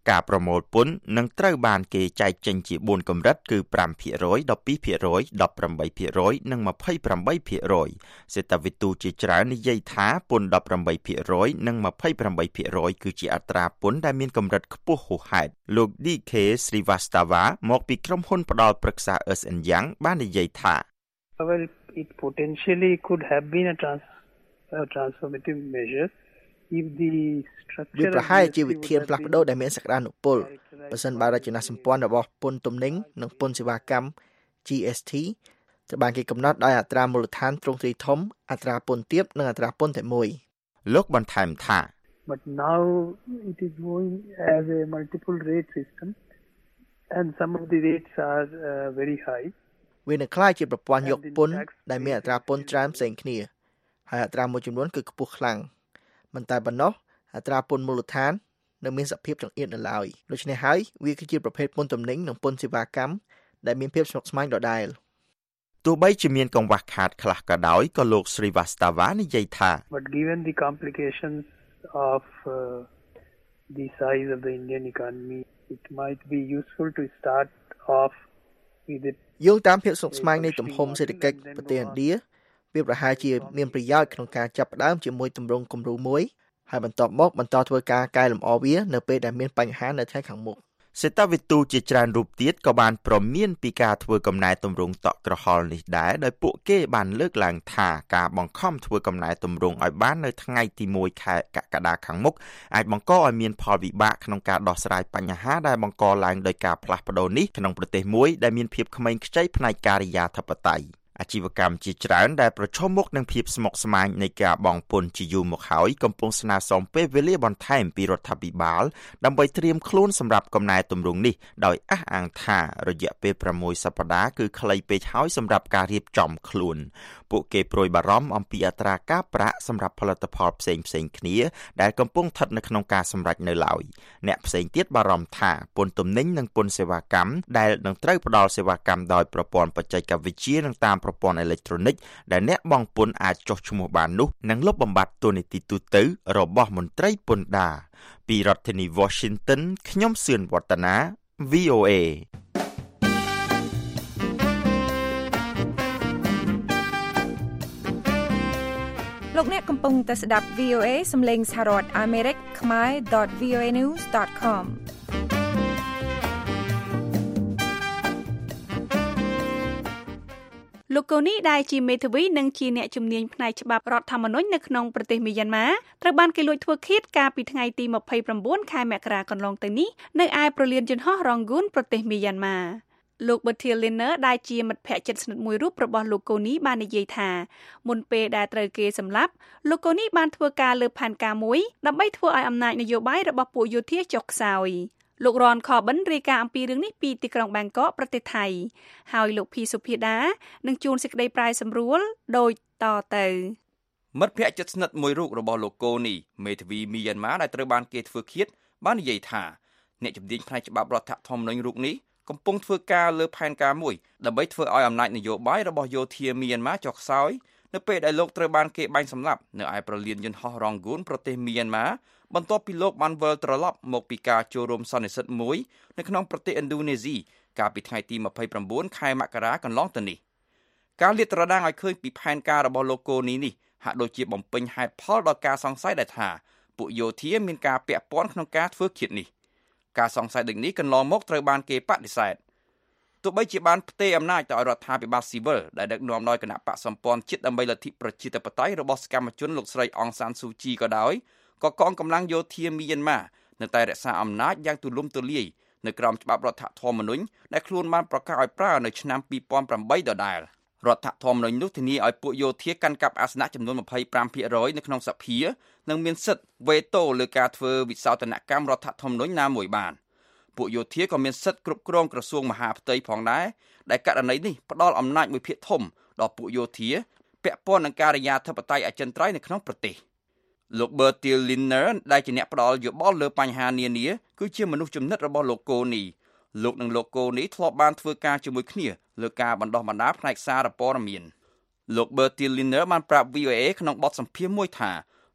ការប្រមូលពន្ធនឹងត្រូវបានគេចែកចេញជាបួនកម្រិតគឺ five percent 12%, eight percent និង twenty-eight percent សេតាវិទូជាច្រើននិយាយថាពន្ធ eighteen percent និង twenty-eight percent គឺជាអត្រាពន្ធដែលមានកម្រិតខ្ពស់ហួសហេតុលោក ឌី ខេ Srivastava មកពីក្រុមហ៊ុនផ្ដល់ប្រឹក្សា Ernst and Young បាននិយាយថា Well, it potentially could have been a, trans, a transformative measure if the structure វាប្រហែលជាវិធានផ្លាស់ប្ដូរដែលមានសក្តានុពលបើសិនបើរចនាសម្ព័ន្ធរបស់ពន្ធទំនិញនិងពន្ធសេវាកម្ម G S T ត្រូវបានគេកំណត់ដោយអត្រាមូលដ្ឋានទ្រង់ទ្រាយធំអត្រាពន្ធទាបនិងអត្រាពន្ធតែមួយលោកបន្ថែមថា But now it is going as a multiple rate system and some of the rates are uh, very high វានឹងក្លាយជាប្រព័ន្ធយកពន្ធដែលមានអត្រាពន្ធច្រើនផ្សេងគ្នាហើយអត្រាមួយចំនួនគឺខ្ពស់ខ្លាំងមិនតែប៉ុណ្ណោះអត្រាពន្ធមូលដ្ឋាននៅមានសភាពចង្អៀតនៅឡើយដូច្នេះហើយវាគឺជាប្រភេទពន្ធទំនិញនិងពន្ធសេវាកម្មដែលមានភាពស្មុគស្មាញដដែលទោះបីជាមានកង្វះខាតខ្លះក៏ដោយក៏លោក Srivastava និយាយថា But given the complications of uh, the size of the Indian economy it might be useful to start off with it យោងតាមភាពស្មុគស្មាញនៃទំហំសេដ្ឋកិច្ចប្រទេសឥណ្ឌាវាប្រហែលជាមានប្រយោជន៍ក្នុងការចាប់ផ្ដើមជាមួយទម្រង់គំរូមួយហើយបន្ទាប់មកបន្តធ្វើការកែលម្អវានៅពេលដែលមានបញ្ហានៅថ្ងៃខាងមុខសេតាវិទូជាច្រើនរូបទៀតក៏បានប្រមានពីការធ្វើកំណែទម្រង់តក់ក្រហល់នេះដែរដោយពួកគេបានលើកឡើងថាការបង្ខំធ្វើកំណែទម្រង់ឲ្យបាននៅថ្ងៃទីoneខែកក្កដាខាងមុខអាចបង្កឲ្យមានផលវិបាកក្នុងការដោះស្រាយបញ្ហាដែលបង្កឡើងដោយការផ្លាស់ប្ដូរនេះក្នុងប្រទេសមួយដែលមានភាពក្មេងខ្ចីផ្នែកការិយាធិបតេយ្យអាជីវកម្មជាច្រើនដែលប្រឈមមុខនឹងភាពស្មុគស្មាញនៃការបង់ពន្ធជាយូរមកហើយកំពុងស្នើសុំពេលវេលាបន្ថែមពីរដ្ឋាភិបាលដើម្បីត្រៀមខ្លួនសម្រាប់កំណែទម្រង់នេះដោយអះអាងថារយៈពេលsixសប្តាហ៍គឺខ្លីពេកហើយសម្រាប់ការរៀបចំខ្លួនពួកគេព្រួយបារម្ភអំពីអត្រាការប្រាក់សម្រាប់ផលិតផលផ្សេងៗគ្នាដែលកំពុងស្ថិតនៅក្នុងការសម្រេចនៅឡើយអ្នកផ្សេងទៀតបារម្ភថាពន្ធទំនិញនិងពន្ធសេវាកម្មដែលនឹងត្រូវផ្ដល់សេវាកម្មដោយប្រព័ន្ធបច្ចេកវិទ្យានិងតាមប្រព័ន្ធអេឡិចត្រូនិកដែលអ្នកបង់ពន្ធអាចចុះឈ្មោះបាននោះនឹងលុបបំបាត់ទូនីតិទូទៅរបស់មន្ត្រីពន្ធដារពីរដ្ឋធានី Washington ខ្ញុំសឿនវឌ្ឍនា V O A លោកអ្នកកំពុងតែស្ដាប់ V O A សំឡេងសហរដ្ឋអាមេរិកខ្មែរ .v o a news dot com លោកកូនីដែលជាមេធាវីនិងជាអ្នកជំនាញផ្នែកច្បាប់រដ្ឋធម្មនុញ្ញនៅក្នុងប្រទេសមីយ៉ាន់ម៉ាត្រូវបានគេលួចធ្វើឃាតកាលពីថ្ងៃទីtwenty-nineខែមករាកន្លងទៅនេះនៅឯប្រលានយន្តហោះរ៉ងហ្គូនប្រទេសមីយ៉ាន់ម៉ាលោក Bertil Lintner ដែលជាមិត្តភក្តិជិតស្និទ្ធមួយរូបរបស់លោកកូនីបាននិយាយថាមុនពេលដែលត្រូវគេសម្លាប់លោកកូនីបានធ្វើការលើផែនការមួយដើម្បីធ្វើឲ្យអំណាចនយោបាយរបស់ពួកយោធាចុះខ្សោយលោក Ron Corbin រាយការណ៍អំពីរឿងនេះពីទីក្រុង Bangkok ប្រទេសថៃហើយលោក P សុភាដានឹងជួនសេចក្តីប្រាយសម្រួលដូចតទៅមិត្តភក្តិជិតស្និទ្ធមួយរូបរបស់លោកកូនីមេធាវីមីយ៉ាន់ម៉ាដែលត្រូវបានគេធ្វើឃាតបាននិយាយថាអ្នកជំនាញផ្នែកច្បាប់រដ្ឋធម្មនុញ្ញរូបនេះកំពុងធ្វើការលើផែនការមួយដើម្បីធ្វើឲ្យអំណាចនយោបាយរបស់យោធាមីយ៉ាន់ម៉ាចុះខ្សោយនៅពេលដែលលោកត្រូវបានគេបាញ់សម្លាប់នៅឯប្រលានយន្តហោះរ៉ងហ្គូនប្រទេសមីយ៉ាន់ម៉ាបន្ទាប់ពីលោកបានវិលត្រឡប់មកពីការចូលរួមសន្និសីទមួយនៅក្នុងប្រទេសឥណ្ឌូនេស៊ីកាលពីថ្ងៃទីtwenty-nineខែមករាកន្លងទៅនេះការលាតត្រដាងឲ្យឃើញពីផែនការរបស់លោកកូនីនេះហាក់ដូចជាបំពេញហេតុផលដល់ការសង្ស័យដែលថាពួកយោធាមានការពាក់ព័ន្ធក្នុងការធ្វើឃាតនេះការសង្ស័យដូចនេះកន្លងមកត្រូវបានគេបដិសេធទោះបីជាបានផ្ទេរអំណាចទៅឲ្យរដ្ឋាភិបាលស៊ីវិលដែលដឹកនាំដោយគណៈបកសម្ព័ន្ធជាតិដើម្បីលទ្ធិប្រជាធិបតេយ្យរបស់សកម្មជនលោកស្រីអង្សានស៊ូជីក៏ដោយក៏កងកម្លាំងយោធាមីយ៉ាន់ម៉ានៅតែរក្សាអំណាចយ៉ាងទូលំទូលាយនៅក្រោមច្បាប់រដ្ឋធម្មនុញ្ញដែលខ្លួនបានប្រកាសឲ្យប្រើនៅឆ្នាំtwo thousand eightដដែលរដ្ឋធម្មនុញ្ញនោះធានាឲ្យពួកយោធាកាន់កាប់អាសនៈចំនួនtwenty-five percentនៅក្នុងសភានិងមានសិទ្ធិវេតូលើការធ្វើវិសោធនកម្មរដ្ឋធម្មនុញ្ញណាមួយបានពួកយោធាក៏មានសិទ្ធិគ្រប់គ្រងក្រសួងមហាផ្ទៃផងដែរដែលករណីនេះផ្ដល់អំណាចមួយភាគធំដល់ពួកយោធាពាក់ព័ន្ធនឹងការិយាធិបតេយ្យអចិន្ត្រៃយ៍នៅក្នុងប្រទេសលោក Bertil Lintner ដែលជាអ្នកផ្ដល់យោបល់លើបញ្ហានានាគឺជាមនុស្សចំណិតរបស់លោកកូនីលោកនិងលោកកូនីធ្លាប់បានធ្វើការជាមួយគ្នាលើការបណ្ដោះបណ្ដាលផ្នែកសារព័ត៌មានលោក Bertil Lintner បានប្រាប់ V O A ក្នុងបទសម្ភាសន៍មួយថា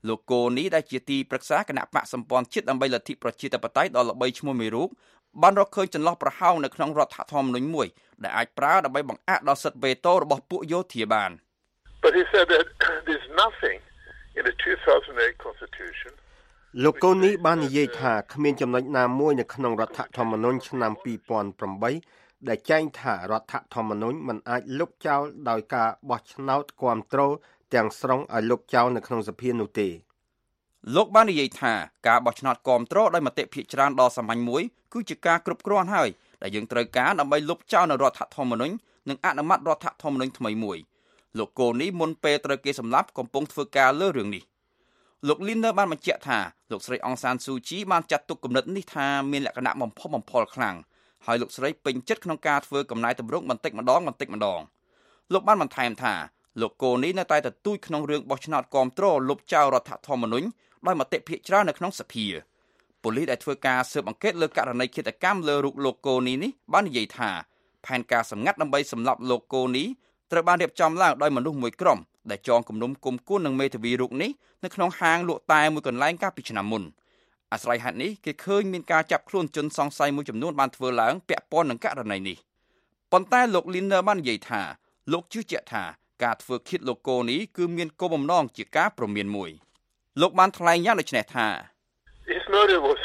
លោកកូនេះដែលជាទីប្រឹក្សាគណៈបកសម្ព័ន្ធជាតិដើម្បីលទ្ធិប្រជាធិបតេយ្យដ៏ល្បីឈ្មោះមួយរូបបានរកឃើញចន្លោះប្រហោងនៅក្នុងរដ្ឋធម្មនុញ្ញមួយដែលអាចប្រើដើម្បីបង្អាក់ដល់សិទ្ធិវេតូរបស់ពួកយោធាបាន But he said that there's nothing in the two thousand eight constitution លោកកូនេះបាននិយាយថាគ្មានចំណុចណាមួយនៅក្នុងរដ្ឋធម្មនុញ្ញឆ្នាំពីរពាន់ប្រាំបីដែលចែងថារដ្ឋធម្មនុញ្ញមិនអាចលុបចោលដោយការបោះឆ្នោតគាំទ្រទាំងស្រុងឲ្យលុបចោលនៅក្នុងសភានោះទេលោកបាននិយាយថាការបោះឆ្នោតគាំទ្រដោយមតិភាគច្រើនដ៏សាមញ្ញមួយគឺជាការគ្រប់គ្រាន់ហើយដែលយើងត្រូវការដើម្បីលុបចោលនៅរដ្ឋធម្មនុញ្ញនិងអនុម័តរដ្ឋធម្មនុញ្ញថ្មីមួយលោកកូនេះមុនពេលត្រូវគេសម្លាប់កំពុងធ្វើការលើរឿងនេះលោក Linner បានបញ្ជាក់ថាលោកស្រីអង្សានស៊ូជីបានចាត់ទុកគំនិតនេះថាមានលក្ខណៈបំផុសបំផុលខ្លាំងហើយលោកស្រីពេញចិត្តក្នុងការធ្វើកំណែទម្រង់បន្តិចម្ដងបន្តិចម្ដងលោកបានបន្ថែមថាលោកកូនេះនៅតែទទូចក្នុងរឿងបោះឆ្នោតគាំទ្រលុបចោលរដ្ឋធម្មនុញ្ញដោយមតិភាគច្រើននៅក្នុងសភាប៉ូលីសដែលធ្វើការស៊ើបអង្កេតលើករណីឃាតកម្មលើរូបលោកកូនេះនេះបាននិយាយថាផែនការសម្ងាត់ដើម្បីសម្លាប់លោកកូនេះត្រូវបានរៀបចំឡើងដោយមនុស្សមួយក្រុមដែលចងគំនុំគុំគួននឹងមេធាវីរូបនេះនៅក្នុងហាងលក់តែមួយកន្លែងកាលពីឆ្នាំមុនអាស្រ័យហេតុនេះគេឃើញមានការចាប់ខ្លួនជនសង្ស័យមួយចំនួនបានធ្វើឡើងពាក់ព័ន្ធនឹងករណីនេះប៉ុន្តែលោក Linner បាននិយាយថាលោកជឿជាក់ថាការធ្វើឃាតលោកកូនេះគឺមានគោលបំណងជាការព្រមានមួយលោកបានថ្លែងយ៉ាងដូចនេះថា His murder was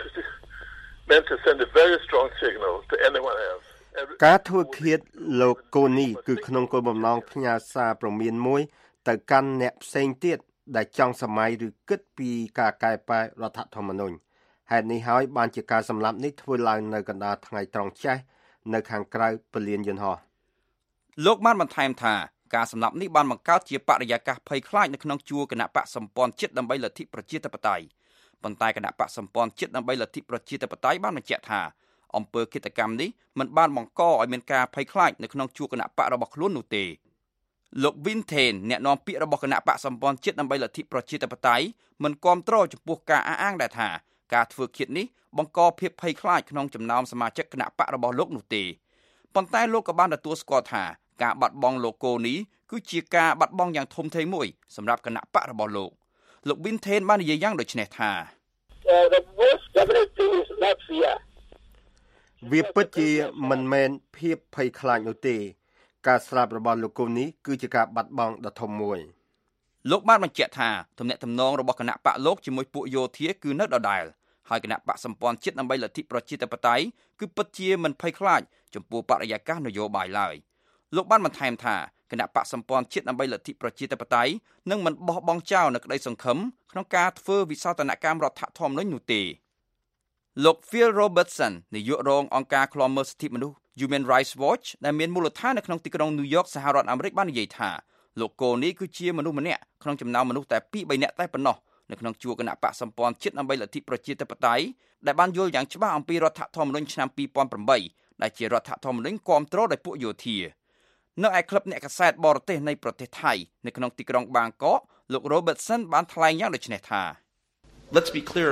meant to send a very strong signal to anyone else ការធ្វើឃាតលោកកូនេះគឺក្នុងគោលបំណងផ្ញើសារព្រមានមួយទៅកាន់អ្នកផ្សេងទៀតដែលចង់សម័យឬគិតពីការកែប្រែរដ្ឋធម្មនុញ្ញហេតុនេះហើយបានជាការសម្លាប់នេះធ្វើឡើងនៅកណ្ដាលថ្ងៃត្រង់ចេះនៅខាងក្រៅពលានយន្តហោះលោកបានបន្ថែមថាការសម្លាប់នេះបានបង្កើតជាបរិយាកាសភ័យខ្លាចនៅក្នុងជួរគណៈបកសម្ព័ន្ធជាតិដើម្បីលទ្ធិប្រជាធិបតេយ្យប៉ុន្តែគណៈបកសម្ព័ន្ធជាតិដើម្បីលទ្ធិប្រជាធិបតេយ្យបានបញ្ជាក់ថាអំពើឃាតកម្មនេះមិនបានបង្កឲ្យមានការភ័យខ្លាចនៅក្នុងជួរគណៈបករបស់ខ្លួននោះទេលោក Vintain អ្នកនាំពាក្យរបស់គណៈបកសម្ព័ន្ធជាតិដើម្បីលទ្ធិប្រជាធិបតេយ្យមិនគាំទ្រចំពោះការអះអាងដែលថាការធ្វើឃាតនេះបង្កភាពភ័យខ្លាចក្នុងចំណោមសមាជិកគណៈបករបស់លោកនោះទេប៉ុន្តែលោកក៏បានទទួលស្គាល់ថាការបាត់បង់លោកកូនេះគឺជាការបាត់បង់យ៉ាងធំធេងមួយសម្រាប់គណៈបករបស់លោកលោក Vintain បាននិយាយយ៉ាងដូចនេះថាវាពិតជាមិនមែនភាពភ័យខ្លាចនោះទេការស្លាប់របស់លោកកូនេះគឺជាការបាត់បង់ដ៏ធំមួយលោកបានបញ្ជាក់ថាទំនាក់ទំនងរបស់គណៈបកលោកជាមួយពួកយោធាគឺនៅដដែលហើយគណៈបកសម្ព័ន្ធជាតិដើម្បីលទ្ធិប្រជាធិបតេយ្យគឺពិតជាមិនភ័យខ្លាចចំពោះបរិយាកាសនយោបាយឡើយលោកបានបន្ថែមថាគណៈបកសម្ព័ន្ធជាតិដើម្បីលទ្ធិប្រជាធិបតេយ្យនឹងមិនបោះបង់ចោលនូវក្តីសង្ឃឹមក្នុងការធ្វើវិសោធនកម្មរដ្ឋធម្មនុញ្ញនោះទេលោក Phil Robertson នាយករងអង្គការឃ្លាំមើលសិទ្ធិមនុស្ស Human Rights Watch ដែលមានមូលដ្ឋាននៅក្នុងទីក្រុង New York សហរដ្ឋអាមេរិកបាននិយាយថាលោកកូនេះគឺជាមនុស្សម្នាក់ក្នុងចំណោមមនុស្សតែពីរបីនាក់តែប៉ុណ្ណោះនៅក្នុងជួរគណៈបកសម្ព័ន្ធជាតិដើម្បីលទ្ធិប្រជាធិបតេយ្យដែលបានយល់យ៉ាងច្បាស់អំពីរដ្ឋធម្មនុញ្ញឆ្នាំពីរពាន់ប្រាំបីដែលជារដ្ឋធម្មនុញ្ញគាំទ្រដោយពួកយោធានៅឯក្លឹបអ្នកកាសែតបរទេសនៃប្រទេសថៃនៅក្នុងទីក្រុងបាងកកលោក Robertson បានថ្លែងយ៉ាងដូចនេះថា Let's be clear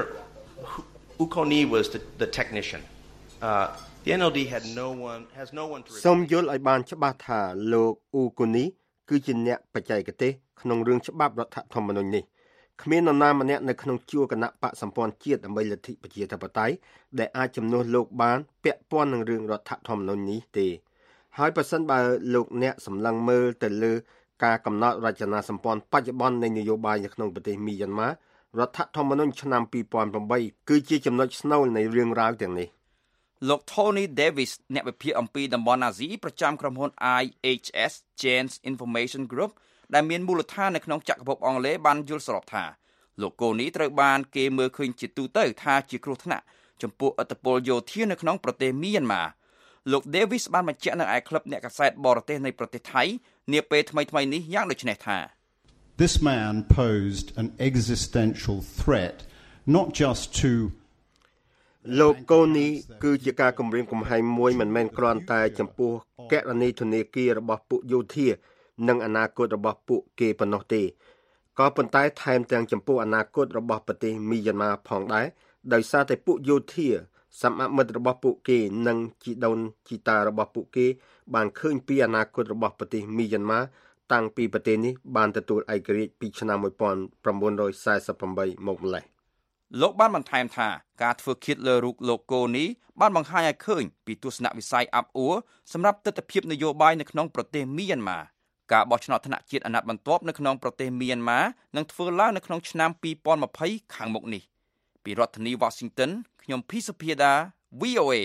Ukoni was the, the technician uh the N L D had no one has no one to សូមយល់ឲ្យបានច្បាស់ថាលោកអ៊ូកូនីគឺជាអ្នកបច្ចេកទេសក្នុងរឿងច្បាប់រដ្ឋធម្មនុញ្ញនេះគ្មាននរណាម្នាក់នៅក្នុងជួរគណៈបកសម្ព័ន្ធជាតិដើម្បីលទ្ធិប្រជាធិបតេយ្យដែលអាចជំនួសលោកបានពាក់ព័ន្ធនឹងរឿងរដ្ឋធម្មនុញ្ញនេះទេហើយប្រសិនបើលោកអ្នកសម្លឹងមើលទៅលើការកំណត់រចនាសម្ព័ន្ធបច្ចុប្បន្ននៃនយោបាយនៅក្នុងប្រទេសមីយ៉ាន់ម៉ារដ្ឋធម្មនុញ្ញឆ្នាំពីរពាន់ប្រាំបីគឺជាចំណុចស្នូលនៃរឿងរ៉ាវទាំងនេះលោក Tony Davis អ្នកវិភាគអំពីតំបន់អាស៊ីប្រចាំក្រុមហ៊ុន I H S Janes Information Group ដែលមានមូលដ្ឋាននៅក្នុងចក្រភពអង់គ្លេសបានយល់សរុបថាលោកកូនេះត្រូវបានគេមើលឃើញជាទូទៅថាជាគ្រោះថ្នាក់ចំពោះឥទ្ធិពលយោធានៅក្នុងប្រទេសមីយ៉ាន់ម៉ាលោក Davis បានបញ្ជាក់នៅឯក្លឹបអ្នកកាសែតបរទេសនៃប្រទេសថៃនាពេលថ្មីៗនេះយ៉ាងដូចនេះថា This man posed an existential threat not just to លោកកូនេះគឺជាការគំរាមកំហែងមួយមិនមែនគ្រាន់តែចំពោះគណនីធនាគាររបស់ពួកយោធានិងអនាគតរបស់ពួកគេប៉ុណ្ណោះទេក៏ប៉ុន្តែថែមទាំងចំពោះអនាគតរបស់ប្រទេសមីយ៉ាន់ម៉ាផងដែរដោយសារតែពួកយោធាសមមិត្តរបស់ពួកគេនិងជីដូនជីតារបស់ពួកគេបានឃើញពីអនាគតរបស់ប្រទេសមីយ៉ាន់ម៉ាតាំងពីប្រទេសនេះបានទទួលឯករាជ្យពីឆ្នាំmột nghìn chín trăm bốn mươi támមកម្លេះលោកបានបន្ថែមថាការធ្វើឃាតលើរូបលោកកូនេះបានបង្ហាញឲ្យឃើញពីទស្សនវិស័យអាប់អួរសម្រាប់ទស្សនវិជ្ជានយោបាយនៅក្នុងប្រទេសមីយ៉ាន់ម៉ាការបោះឆ្នោតថ្នាក់ជាតិអាណត្តិបន្ទាប់នៅក្នុងប្រទេសមីយ៉ាន់ម៉ានឹងធ្វើឡើងនៅក្នុងឆ្នាំពីរពាន់ยี่สิบខាងមុខនេះពីរដ្ឋធានី Washington ខ្ញុំភីសុភាដា V O A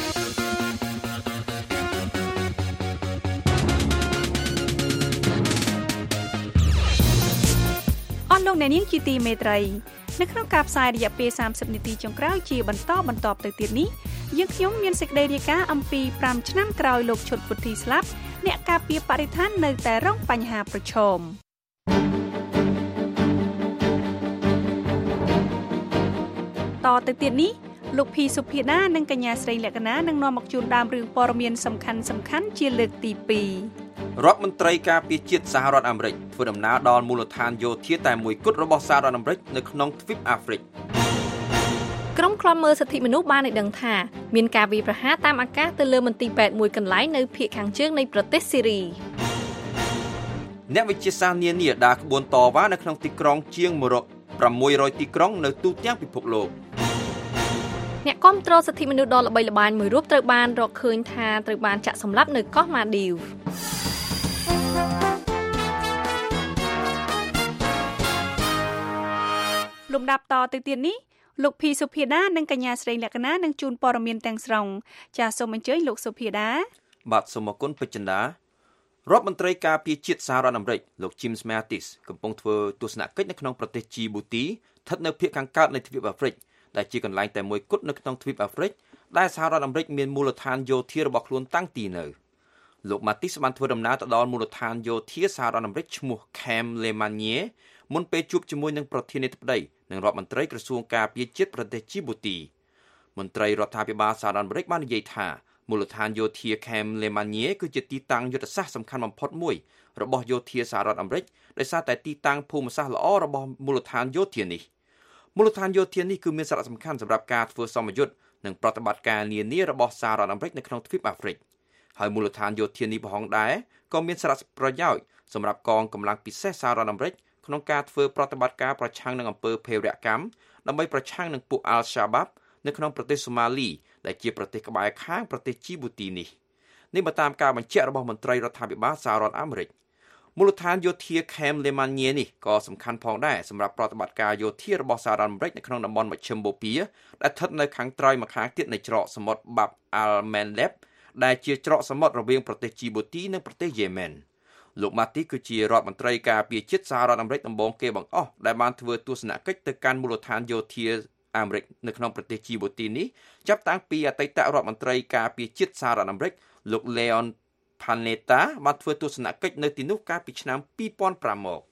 អស់លោកអ្នកនាងជាទីមេត្រីនៅក្នុងការផ្សាយរយៈពេលសាមសិបនាទីចុងក្រោយជាបន្តបន្តទៅទៀតនេះយើងខ្ញុំមានសេចក្តីរាយការណ៍អំពីប្រាំឆ្នាំក្រោយលោកឈុតពុទ្ធីស្លាប់អ្នកការពារបរិស្ថាននៅតែរងបញ្ហាប្រឈមតទៅទៀតនេះលោកភីសុភាដានិងកញ្ញាស្រីលក្ខណានឹងនាំមកជូនដើមរឿងព័ត៌មានសំខាន់សំខាន់ជាលើកទីពីររដ្ឋមន្ត្រីការពារជាតិសហរដ្ឋអាមេរិកធ្វើដំណើរដល់មូលដ្ឋានយោធាតែមួយគត់របស់សហរដ្ឋអាមេរិកនៅក្នុងទ្វីបអាហ្វ្រិកក្រុមឃ្លាំមើលសិទ្ធិមនុស្សបានឲ្យដឹងថាមានការវាយប្រហារតាមអាកាសទៅលើមន្ទីរពេទ្យមួយកន្លែងនៅភាគខាងជើងនៃប្រទេសស៊ីរីអ្នកវិទ្យាសាស្ត្រនានាដើរក្បួនតវ៉ានៅក្នុងទីក្រុងជាងមួយរយទីក្រុងនៅទូទាំងពិភពលោកអ្នកគាំទ្រសិទ្ធិមនុស្សដ៏ល្បីល្បាញមួយរូបត្រូវបានរកឃើញថាត្រូវបានចាក់សម្លាប់នៅកោះម៉ាឌីវលំដាប់តទៅទៀតនេះលោកភីសុភាដានិងកញ្ញាស្រីលក្ខណានឹងជូនព័ត៌មានទាំងស្រុងចាសសូមអញ្ជើញលោកសុភាដាបាទសូមអរគុណពេជ្រចិន្តារដ្ឋមន្ត្រីការពារជាតិសហរដ្ឋអាមេរិកលោក Jim Mattis កំពុងធ្វើទស្សនកិច្ចនៅក្នុងប្រទេសជីប៊ូទីស្ថិតនៅភាគខាងកើតនៃទ្វីបអាហ្វ្រិកដែលជាកន្លែងតែមួយគត់នៅក្នុងទ្វីបអាហ្វ្រិកដែលសហរដ្ឋអាមេរិកមានមូលដ្ឋានយោធារបស់ខ្លួនតាំងទីនៅលោក Mattis បានធ្វើដំណើរទៅដល់មូលដ្ឋានយោធាសហរដ្ឋអាមេរិកឈ្មោះ Camp Lemonnier មុនពេលជួបជាមួយនឹងប្រធានាធិបតីនិងរដ្ឋមន្ត្រីក្រសួងការពារជាតិប្រទេសជីប៊ូទីមន្ត្រីរដ្ឋាភិបាលសហរដ្ឋអាមេរិកបាននិយាយថាមូលដ្ឋានយោធា Camp Lemonnier គឺជាទីតាំងយុទ្ធសាស្ត្រសំខាន់បំផុតមួយរបស់យោធាសហរដ្ឋអាមេរិកដោយសារតែទីតាំងភូមិសាស្ត្រល្អរបស់មូលដ្ឋានយោធានេះមូលដ្ឋានយោធានេះគឺមានសារៈសំខាន់សម្រាប់ការធ្វើសមយុទ្ធនិងប្រតិបត្តិការនានារបស់សហរដ្ឋអាមេរិកនៅក្នុងទ្វីបអាហ្វ្រិកហើយមូលដ្ឋានយោធានេះផងដែរក៏មានសារៈប្រយោជន៍សម្រាប់កងកម្លាំងពិសេសសហរដ្ឋអាមេរិកក្នុងការធ្វើប្រតិបត្តិការប្រឆាំងនឹងអំពើភេរវកម្មដើម្បីប្រឆាំងនឹងពួក Al-Shabaab នៅក្នុងប្រទេសសូម៉ាលីដែលជាប្រទេសក្បែរខាងប្រទេសជីប៊ូទីនេះនេះបើតាមការបញ្ជាក់របស់មន្ត្រីរដ្ឋាភិបាលសហរដ្ឋអាមេរិកមូលដ្ឋានយោធា Camp Lemonnier នេះក៏សំខាន់ផងដែរសម្រាប់ប្រតិបត្តិការយោធារបស់សហរដ្ឋអាមេរិកនៅក្នុងតំបន់មជ្ឈិមបូព៌ាដែលស្ថិតនៅខាងត្រើយម្ខាងទៀតនៃច្រកសមុទ្រ Bab al-Mandeb ដែលជាច្រកសមុទ្ររវាងប្រទេសជីប៊ូទីនិងប្រទេសយេម៉ែនលោក Mattis គឺជារដ្ឋមន្ត្រីការពារជាតិសហរដ្ឋអាមេរិកដំបូងគេបង្អស់ដែលបានធ្វើទស្សនកិច្ចទៅកាន់មូលដ្ឋានយោធាអាមេរិកនៅក្នុងប្រទេសជីប៊ូទីនេះចាប់តាំងពីអតីតរដ្ឋមន្ត្រីការពារជាតិសហរដ្ឋអាមេរិកលោក Leon Panetta បានធ្វើទស្សនកិច្ចនៅទីនោះកាលពីឆ្នាំពីរពាន់ប្រាំមក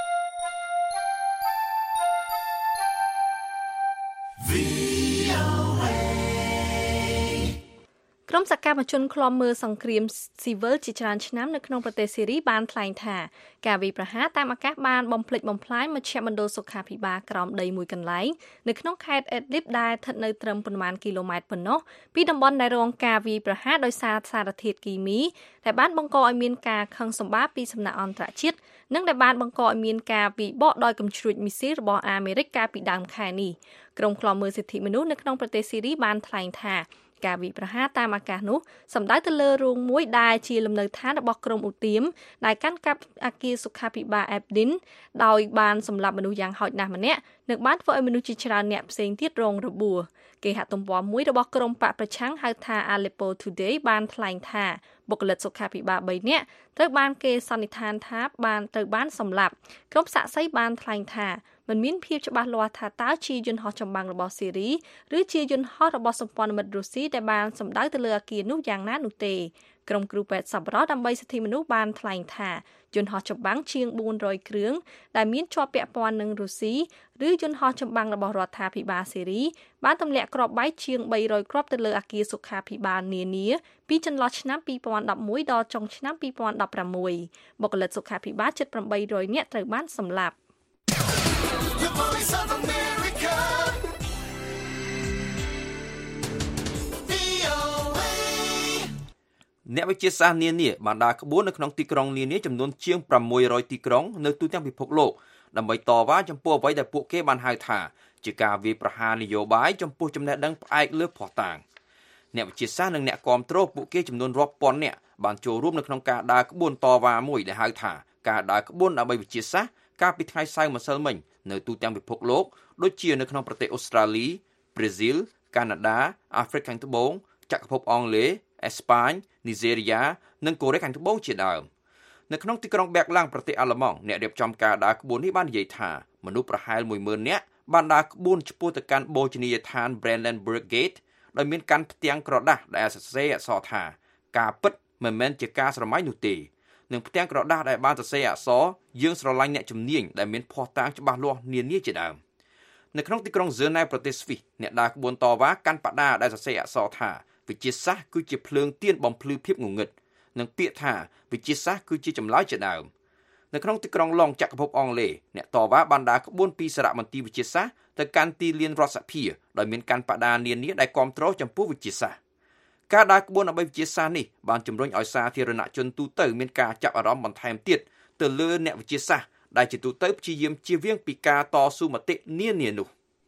ក្រុមសកម្មជនឃ្លាំមើលសង្គ្រាមស៊ីវិលជាច្រើនឆ្នាំនៅក្នុងប្រទេសស៊ីរីបានថ្លែងថាការវាយប្រហារតាមអាកាសបានបំផ្លិចបំផ្លាញមជ្ឈមណ្ឌលសុខាភិបាលក្រោមដីមួយកន្លែងនៅក្នុងខេត្តអេដលីបដែលស្ថិតនៅត្រឹមប៉ុន្មានគីឡូម៉ែត្រប៉ុណ្ណោះពីតំបន់ដែលរងការវាយប្រហារដោយសារសារធាតុគីមីដែលបានបង្កឲ្យមានការខឹងសម្បារពីសំណាក់អន្តរជាតិនិងដែលបានបង្កឲ្យមានការវាយបកដោយកំជ្រួចមីស៊ីលរបស់អាមេរិកកាលពីដើមខែនេះក្រុមឃ្លាំមើលសិទ្ធិមនុស្សនៅក្នុងប្រទេសស៊ីរីបានថ្លែងថាការវាយប្រហារតាមអាកាសនោះសំដៅទៅលើរោងមួយដែលជាលំនៅឋានរបស់ក្រុមឧទាមដែលកាន់កាប់អគារសុខាភិបាល Abdin ដោយបានសម្លាប់មនុស្សយ៉ាងហោចណាស់ម្នាក់និងបានធ្វើឲ្យមនុស្សជាច្រើនអ្នកផ្សេងទៀតរងរបួសគេហទំព័រមួយរបស់ក្រុមបកប្រឆាំងហៅថា Aleppo Today បានថ្លែងថាបុគ្គលិកសុខាភិបាលបីនាក់ត្រូវបានគេសន្និដ្ឋានថាបានត្រូវបានសម្លាប់ក្រុមសាក្សីបានថ្លែងថាមិនមានភាពច្បាស់លាស់ថាតើជាយន្តហោះចម្បាំងរបស់ស៊េរីឬជាយន្តហោះរបស់សម្ព័ន្ធមិត្តរុស្ស៊ីដែលបានសម្ដៅទៅលើអគារនោះយ៉ាងណានោះទេក្រុមគ្រូពេទ្យសប្បុរសដើម្បីសិទ្ធិមនុស្សបានថ្លែងថាយន្តហោះចម្បាំងជាងបួនរយគ្រឿងដែលមានជាប់ពាក់ព័ន្ធនឹងរុស្ស៊ីឬយន្តហោះចម្បាំងរបស់រដ្ឋាភិបាលស៊េរីបានទម្លាក់គ្រាប់បែកជាងបីរយគ្រាប់ទៅលើអគារសុខាភិបាលនានាពីចន្លោះឆ្នាំពីរពាន់ដប់មួយដល់ចុងឆ្នាំពីរពាន់ដប់ប្រាំមួយបុគ្គលិកសុខាភិបាលជិតប្រាំបីរយនាក់ត្រូវបានសម្លាប់ The Voice of America. V O A អ្នកវិទ្យាសាស្ត្រនានាបានដើរក្បួននៅក្នុងទីក្រុងនានាចំនួនជាងប្រាំមួយរយទីក្រុងនៅទូទាំងពិភពលោកដើម្បីតវ៉ាចំពោះអ្វីដែលពួកគេបានហៅថាជាការវាយប្រហារនយោបាយចំពោះចំណេះដឹងផ្អែកលើភស្តុតាងអ្នកវិទ្យាសាស្ត្រនិងអ្នកគាំទ្រពួកគេចំនួនរាប់ពាន់នាក់បានចូលរួមនៅក្នុងការដើរក្បួនតវ៉ាមួយដែលហៅថាការដើរក្បួនដើម្បីវិទ្យាសាស្ត្រកាលពីថ្ងៃសៅរ៍ម្សិលមិញនៅទូទាំងពិភពលោកដូចជានៅក្នុងប្រទេសអូស្ត្រាលី ប្រេស៊ីល កាណាដា អាហ្វ្រិកខាងត្បូងចក្រភពអង់គ្លេស អេស្ប៉ាញ នីហ្សេរីយ៉ានិងកូរ៉េខាងត្បូងជាដើមនៅក្នុងទីក្រុងបែកឡាំងប្រទេសអាល្លឺម៉ង់អ្នករៀបចំការដើរក្បួននេះបាននិយាយថាមនុស្សប្រហែល មួយម៉ឺន នាក់បានដើរក្បួនឆ្ពោះទៅកាន់បូជនីយដ្ឋាន Brandenburg Gate ដោយមានកាន់ផ្ទាំងក្រដាសដែលសរសេរអក្សរថាការពិតមិនមែនជាការស្រមៃនោះទេនិងផ្ទាំងក្រដាសដែលបានសរសេរអក្សរយើងស្រឡាញ់អ្នកជំនាញដែលមានភស្តុតាងច្បាស់លាស់នានាជាដើមនៅក្នុងទីក្រុងហ្សឺណែវប្រទេសស្វីសអ្នកដើរក្បួនតវ៉ាកាន់បដាដែលសរសេរអក្សរថាវិទ្យាសាស្ត្រគឺជាភ្លើងទៀនបំភ្លឺភាពងងឹតនិងពាក្យថាវិទ្យាសាស្ត្រគឺជាចម្លើយជាដើមនៅក្នុងទីក្រុងឡុងចក្រភពអង់គ្លេសអ្នកតវ៉ាបានដើរក្បួនពីសារមន្ទីរវិទ្យាសាស្ត្រទៅកាន់ទីលានរដ្ឋសភាដោយមានកាន់បដានានាដែលគាំទ្រចំពោះវិទ្យាសាស្ត្រការដើរក្បួនដើម្បីវិទ្យាសាស្ត្រនេះបានជំរុញឲ្យសាធារណជនទូទៅមានការចាប់អារម្មណ៍បន្ថែមទៀតទៅលើអ្នកវិទ្យាសាស្ត្រដែលជាទូទៅព្យាយាមជៀសវាងពីការតស៊ូមតិនានានោះ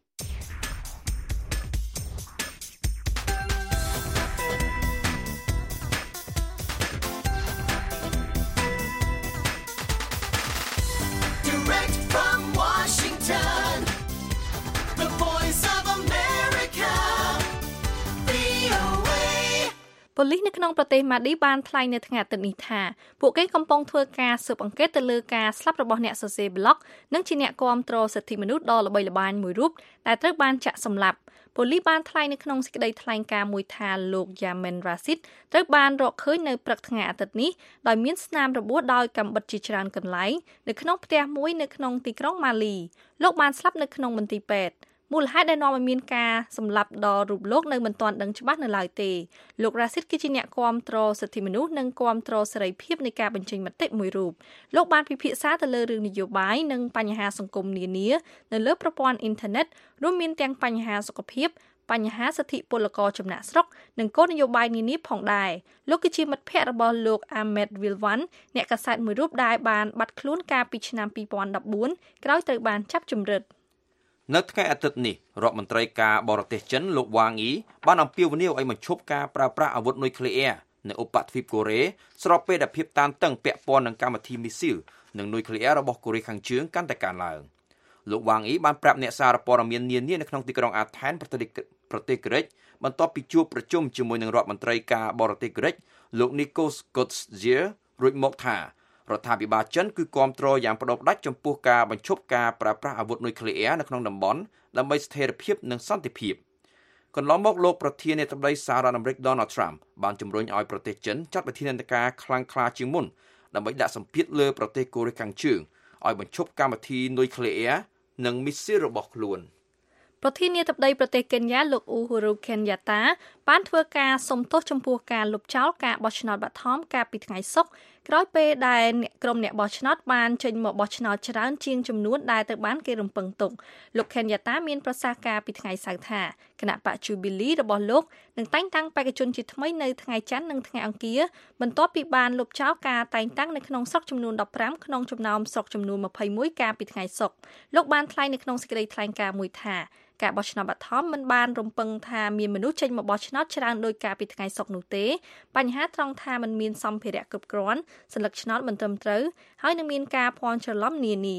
ប៉ូលីសនៅក្នុងប្រទេសម៉ាឌីបានថ្លែងនៅថ្ងៃអាទិត្យនេះថាពួកគេកំពុងធ្វើការស៊ើបអង្កេតទៅលើការស្លាប់របស់អ្នកសរសេរប្លុកនិងជាអ្នកគាំទ្រសិទ្ធិមនុស្សដ៏ល្បីល្បាញមួយរូបដែលត្រូវបានចាក់សម្លាប់ប៉ូលីសបានថ្លែងនៅក្នុងសេចក្តីថ្លែងការណ៍មួយថាលោក Yamin Rashid ត្រូវបានរកឃើញនៅព្រឹកថ្ងៃអាទិត្យនេះដោយមានស្នាមរបួសដោយកាំបិតជាច្រើនកន្លែងនៅក្នុងផ្ទះមួយនៅក្នុងទីក្រុងម៉ាលីលោកបានស្លាប់នៅក្នុងមន្ទីរពេទ្យមូលហេតុដែលនាំឲ្យមានការសម្លាប់ដល់រូបលោកនៅមិនទាន់ដឹងច្បាស់នៅឡើយទេលោក Rashid គឺជាអ្នកគាំទ្រសិទ្ធិមនុស្សនិងគាំទ្រសេរីភាពនៃការបញ្ចេញមតិមួយរូបលោកបានពិភាក្សាទៅលើរឿងនយោបាយនិងបញ្ហាសង្គមនានានៅលើប្រព័ន្ធអ៊ីនធឺណិតរួមមានទាំងបញ្ហាសុខភាពបញ្ហាសិទ្ធិពលករចំណាក់ស្រុកនិងគោលនយោបាយនានាផងដែរលោកគឺជាមិត្តភ័ក្តិរបស់លោក Ahmed Wilwan អ្នកកាសែតមួយរូបដែលបានបាត់ខ្លួនកាលពីឆ្នាំពីរពាន់ដប់បួនក្រោយត្រូវបានចាប់ជំរិតនៅថ្ងៃអាទិត្យនេះរដ្ឋមន្ត្រីការបរទេសចិនលោកវ៉ាងអ៊ីបានអំពាវនាវឲ្យបញ្ឈប់ការប្រើប្រាស់អាវុធនុយក្លេអ៊ែរនៅឧបទ្វីបកូរ៉េស្របពេលដែលភាពតានតឹងពាក់ព័ន្ធនឹងកម្មវិធីមីស៊ីលនិងនុយក្លេអ៊ែររបស់កូរ៉េខាងជើងកាន់តែកើនឡើងលោកវ៉ាងអ៊ីបានប្រាប់អ្នកសារព័ត៌មាននានានៅក្នុងទីក្រុងអាថែនប្រទេសប្រទេសក្រិចបន្ទាប់ពីជួបប្រជុំជាមួយនឹងរដ្ឋមន្ត្រីការបរទេសក្រិចលោក Nikos Kotszier រួចមកថារដ្ឋាភិបាលចិនគឺគាំទ្រយ៉ាងផ្ដុកផ្ដាច់ចំពោះការបញ្ឈប់ការប្រើប្រាស់អាវុធនុយក្លេអ៊ែរនៅក្នុងតំបន់ដើម្បីស្ថិរភាពនិងសន្តិភាពកន្លងមកលោកប្រធានាធិបតីសហរដ្ឋអាមេរិក Donald Trump បានជំរុញឲ្យប្រទេសចិនចាត់វិធានការខ្លាំងក្លាជាងមុនដើម្បីដាក់សម្ពាធលើប្រទេសកូរ៉េខាងជើងឲ្យបញ្ឈប់កម្មវិធីនុយក្លេអ៊ែរនិងមីស៊ីលរបស់ខ្លួនប្រធានាធិបតីប្រទេសកេនយ៉ាលោក Uhuru Kenyatta បានធ្វើការសុំទោសចំពោះការលុបចោលការបោះឆ្នោតបឋមកាលពីថ្ងៃសុក្រក្រោយពេលដែលក្រុមអ្នកបោះឆ្នោតបានចេញមកបោះឆ្នោតច្រើនជាងចំនួនដែលត្រូវបានគេរំពឹងទុកលោក Kenyatta មានប្រសាសន៍ការពីថ្ងៃសៅរ៍ថាគណៈបក Jubilee របស់លោកនឹងតែងតាំងបេក្ខជនជាថ្មីនៅថ្ងៃច័ន្ទនិងថ្ងៃអង្គារបន្ទាប់ពីបានលុបចោលការតែងតាំងនៅក្នុងស្រុកចំនួនដប់ប្រាំក្នុងចំណោមស្រុកចំនួនម្ភៃមួយកាលពីថ្ងៃសុក្រលោកបានថ្លែងនៅក្នុងសេចក្តីថ្លែងការណ៍មួយថាការបោះឆ្នោតបឋមមិនបានរំពឹងថាមានមនុស្សចេញមកបោះឆ្នោតច្រើនដោយការពីថ្ងៃសុក្រនោះទេបញ្ហាត្រង់ថាมันមានសម្ភារៈគ្រប់គ្រាន់សញ្ញាឆ្នោតមិនត្រឹមត្រូវហើយនឹងមានការភ័ន្តច្រឡំនានា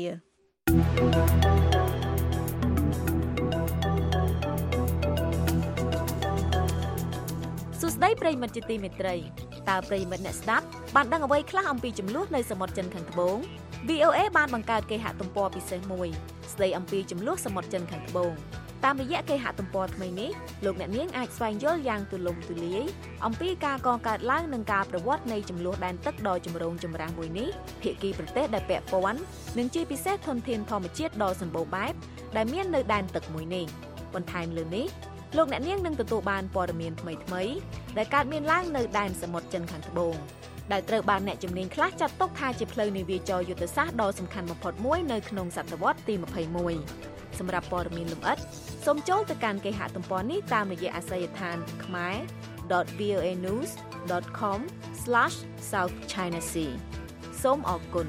សួស្តីប្រិយមិត្តជាទីមេត្រីតើប្រិយមិត្តអ្នកស្ដាប់បានដឹងអ្វីខ្លះអំពីចំនួននៅសមុទ្រចិនខាងត្បូង វី អូ เอ បានបង្កើតគេហទំព័រពិសេសមួយស្ដីអំពីចំនួនសមុទ្រចិនខាងត្បូងតាមរយៈគេហទំព័រថ្មីនេះលោកអ្នកនាងអាចស្វែងយល់យ៉ាងទូលំទូលាយអំពីការកកើតឡើងនិងការប្រវត្តិនៃចំនួនដែនទឹកដ៏ចម្រូងចម្រាសមួយនេះភាគីប្រទេសដែលពាក់ព័ន្ធនិងជាពិសេសធនធានធម្មជាតិដ៏សម្បូរបែបដែលមាននៅដែនទឹកមួយនេះបន្ថែមលើនេះលោកអ្នកនាងនឹងទទួលបានព័ត៌មានថ្មីៗដែលកើតមានឡើងនៅដែនសមុទ្រចិនខាងត្បូងដែលត្រូវបានអ្នកជំនាញខ្លះចាត់ទុកថាជាផ្លូវនាវាចរយុទ្ធសាស្ត្រដ៏សំខាន់បំផុតមួយនៅក្នុងសតវត្សទីម្ភៃមួយសម្រាប់ព័ត៌មានលម្អិតសូមចូលទៅកាន់គេហទំព័រនេះតាមរយៈអាសយដ្ឋាន khmae dot v o a news dot com slash south china sea សូមអរគុណ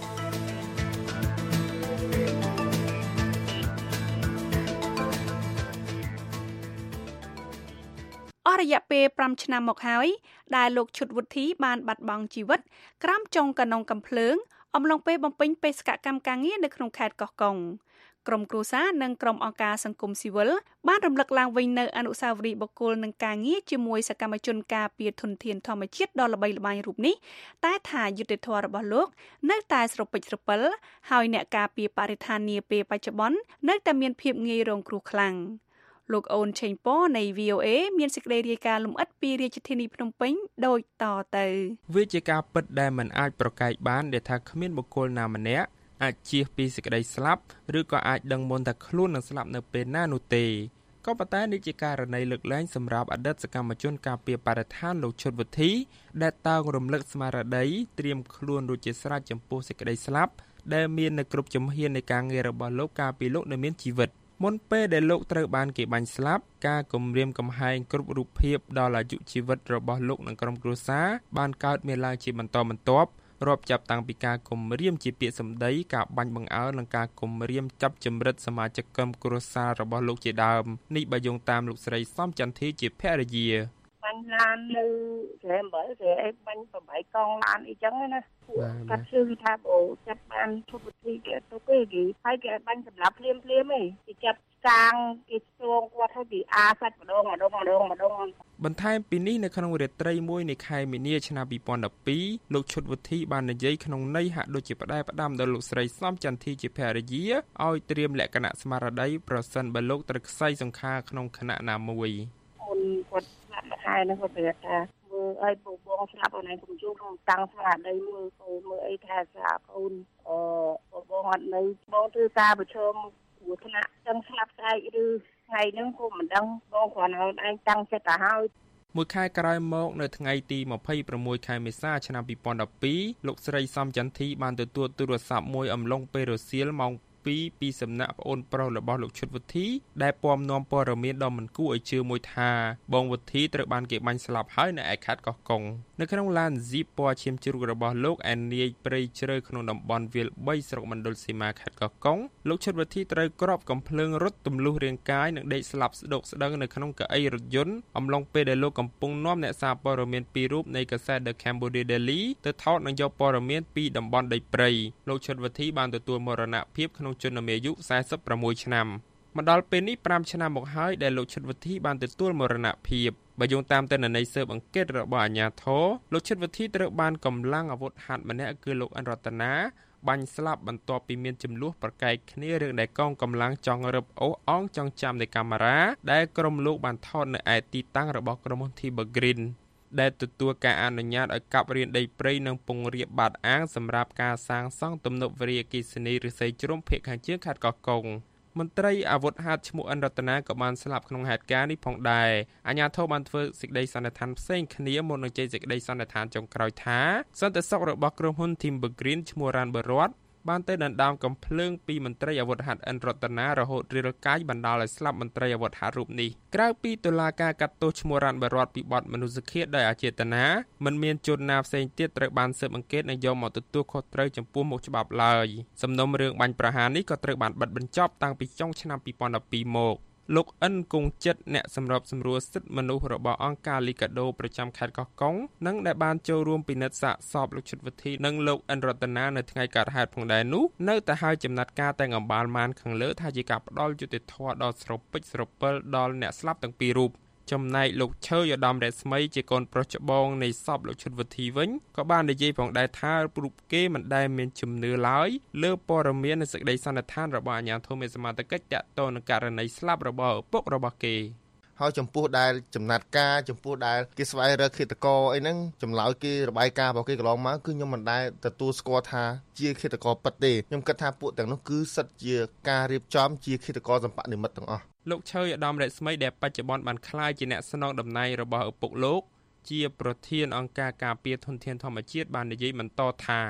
អស់រយៈពេលប្រាំឆ្នាំមកហើយដែលលោកឈុតវុធីបានបាត់បង់ជីវិតក្រោមចុងកណ្ដុងកាំភ្លើងអំឡុងពេលបំពេញបេសកកម្មការងារនៅក្នុងខេត្តកោះកុងក្រុមគ្រួសារនិងក្រុមអង្គការសង្គមស៊ីវិលបានរំលឹកឡើងវិញនៅអនុស្សាវរីយ៍បុគ្គលនឹងការងារជាមួយសកម្មជនការពារធនធានធម្មជាតិដ៏ល្បីល្បាញរូបនេះតែថាយុត្តិធម៌របស់លោកនៅតែស្រពិចស្រពិលហើយអ្នកការពារបរិស្ថាននាពេលបច្ចុប្បន្ននៅតែមានភាពងាយរងគ្រោះខ្លាំងលោកអូនឆេងប៉នៃ វី អូ អេ មានសេចក្តីរាយការណ៍លម្អិតពីរាជធានីភ្នំពេញដូចតទៅវាជាការពិតដែលមិនអាចប្រកែកបានដែលថាគ្មានបុគ្គលណាម្នាក់អាចជៀសពីសេចក្តីស្លាប់ឬក៏អាចដឹងមុនថាខ្លួននឹងស្លាប់នៅពេលណានោះទេក៏ប៉ុន្តែនេះជាករណីលើកលែងសម្រាប់អតីតសកម្មជនការពារបរិស្ថានលោកឈុតវុធីដែលតើងរំលឹកស្មារតីត្រៀមខ្លួនរួចជាស្រេចចំពោះសេចក្តីស្លាប់ដែលមាននៅគ្រប់ជំហាននៃការងាររបស់លោកកាលពីលោកនៅមានជីវិតមុនពេលដែលលោកត្រូវបានគេបាញ់ស្លាប់ការគំរាមកំហែងគ្រប់រូបភាពដល់អាយុជីវិតរបស់លោកនិងក្រុមគ្រួសារបានកើតមានឡើងជាបន្តបន្ទាប់រាប់ចាប់តាំងពីការគំរាមជាពាក្យសម្ដីការបាញ់បង្អើលនិងការគំរាមចាប់ចម្រិតសមាជិកក្រុមគ្រួសាររបស់លោកជាដើមនេះបើយោងតាមលោកស្រីសំចន្ទធីជាភរិយាបាញ់ឡាននៅស្រែអំបិលស្រែអីបាញ់ប្របីកងឡានអីចឹងណាពួកគាត់ជឿថាអូចាប់បានឈុតវិធីគេទៅគេគេហើយគេបាញ់សម្រាប់ភ្លាមភ្លាមឯងគេចាប់សាងគេស្ទងគាត់ឲ្យពីអាសាច់ម្ដងម្ដងម្ដងម្ដងបន្ថែមពីនេះនៅក្នុងរាត្រីមួយនៃខែមីនាឆ្នាំពីរពាន់ដប់ពីរលោកឈុតវុធីបាននិយាយក្នុងន័យហាក់ដូចជាផ្ដែផ្ដាំដល់លោកស្រីសំចន្ទធីជាភរិយាឲ្យត្រៀមលក្ខណៈស្មារតីប្រសិនបើលោកត្រូវខ្សែសង្ខារក្នុងគណៈណាមួយមុនគាត់ស្លាប់មកហើយនឹងគាត់ប្រាប់ថាមើលឲ្យពូបងស្លាប់អូនឯងកុំជួបក្នុងតាំងស្មារតីមើលកូនមើលអីថាស្លាប់អូនអឺបងអត់នៅបងធ្វើការប្រឈមគ្រោះថ្នាក់ចឹងស្លាប់ស្អែកឬថ្ងៃហ្នឹងក៏មិនដឹងបងគ្រាន់តែឯងតាំងចិត្តទៅហើយមួយខែក្រោយមកនៅថ្ងៃទីម្ភៃប្រាំមួយខែមេសាឆ្នាំពីរពាន់ដប់ពីរលោកស្រីសំចន្ទធីបានទទួលទូរស័ព្ទមួយអំឡុងពេលរសៀលម៉ោងពីរពីសំណាក់ប្អូនប្រុសរបស់លោកឈុតវុធីដែលពំនាំព័ត៌មានដ៏មិនគួរឲ្យជឿមួយថាបងវុធីត្រូវបានគេបាញ់ស្លាប់ហើយនៅឯខេត្តកោះកុងនៅក្នុងឡានស៊ីបពណ៌ឈាមជ្រូករបស់លោកឯនាយព្រៃជ្រៅក្នុងតំបន់វាលបីស្រុកមណ្ឌលសីមាខេត្តកោះកុងលោកឈុតវុធីត្រូវគ្រាប់កំភ្លើងរត់ទម្លុះរាងកាយនិងដេកស្លាប់ស្ដុកស្ដឹងនៅក្នុងកៅអីរថយន្តអំឡុងពេលដែលលោកកំពុងនាំអ្នកសារព័ត៌មានពីររូបនៃកាសែត The Cambodia Daily ទៅថតនិងយកព័ត៌មានពីតំបន់ដីព្រៃលោកឈុតវុធីបានទទួលមរណភាពក្នុងជនមាយុសែសិបប្រាំមួយឆ្នាំមកដល់ពេលនេះប្រាំឆ្នាំមកហើយដែលលោកឈុតវុធីបានទទួលមរណភាពបើយោងតាមទិន្នន័យស៊ើបអង្កេតរបស់អាជ្ញាធរលោកឈុតវុធីត្រូវបានកម្លាំងអាវុធហត្ថម្នាក់គឺលោកអិនរតនាបាញ់ស្លាប់បន្ទាប់ពីមានចំនួនប្រកែកគ្នារឿងដែលកងកម្លាំងចង់រឹបអូសអងចង់ចាំនៃកាមេរ៉ាដែលក្រុមលោកបានថតនៅឯទីតាំងរបស់ក្រុមហ៊ុន Timber Green ដែលទទួលការអនុញ្ញាតឲ្យកាប់រៀនដីព្រៃនិងពង្រាបបាតអាងសម្រាប់ការសាងសង់ទំនប់វារីអគ្គិសនីឫស្សីជ្រុំភូមិខាងជើងខេត្តកោះកុងមន្ត្រីអាវុធហត្ថឈ្មោះអិនរតនាក៏បានស្លាប់ក្នុងហេតុការណ៍នេះផងដែរអាជ្ញាធរបានធ្វើសេចក្តីសន្និដ្ឋានផ្សេងគ្នាមុននឹងចេញសេចក្តីសន្និដ្ឋានចុងក្រោយថាសន្តិសុខរបស់ក្រុមហ៊ុន Timber Green ឈ្មោះរ៉ានបឺរ៉ាត់បានទៅដណ្ដើមកំភ្លើងពីមន្ត្រីអាវុធហត្ថអិនរតនារហូតរាលកាយបណ្ដាលឲ្យស្លាប់មន្ត្រីអាវុធហត្ថរូបនេះក្រៅពីតុលាការកាត់ទោសឈ្មោះរ៉ានបឺរ៉ាត់ពីបទមនុស្សឃាតដោយអចេតនាមិនមានជនណាផ្សេងទៀតត្រូវបានស៊ើបអង្កេតនិងយកមកទទួលខុសត្រូវចំពោះមុខច្បាប់ឡើយសំណុំរឿងបាញ់ប្រហារនេះក៏ត្រូវបានបិទបញ្ចប់តាំងពីចុងឆ្នាំពីរពាន់ដប់ពីរមកលោកអិនគង់ចិត្តអ្នកសម្របសម្រួលសិទ្ធិមនុស្សរបស់អង្គការលីកាដូប្រចាំខេត្តកោះកុងនិងដែលបានចូលរួមពិនិត្យសាកសពលោកឈុតវុធីនិងលោកអិនរតនានៅថ្ងៃកើតហេតុផងដែរនោះនៅតែឲ្យចំណាត់ការតែងអំបាលម៉ានខាងលើថាជាការផ្ដាល់យុត្តិធម៌ដល់ស្រពេចស្រពិលដល់អ្នកស្លាប់ទាំងពីររូបចំណែកលោកឈើយឧត្តមរស្មីជាកូនប្រុសច្បងនៃសពលោកឈុតវុធីវិញក៏បាននិយាយផងដែរថារូបគេមិនដែលមានជំនឿឡើយលើព័ត៌មាននៃសេចក្តីសន្និដ្ឋានរបស់អាជ្ញាធរមេសមត្ថកិច្ចតាក់ទងនឹងករណីស្លាប់របស់ឪពុករបស់គេហើយចំពោះដែលចំណាត់ការចំពោះដែលគេស្វែងរកឃាតករអីហ្នឹងចម្លើយគេរបាយការណ៍របស់គេកន្លងមកគឺខ្ញុំមិនដែលទទួលស្គាល់ថាជាឃាតករពិតទេខ្ញុំគិតថាពួកទាំងនោះគឺសិតជាការរៀបចំជាឃាតករសម្បនិមិត្តទាំងអស់លោកឈើយឧត្តមរស្មីដែលបច្ចុប្បន្នបានក្លាយជាអ្នកស្នងតំណែងរបស់ឪពុកលោកជាប្រធានអង្គការការពារធនធានធម្មជាតិបាននិយាយបន្តថា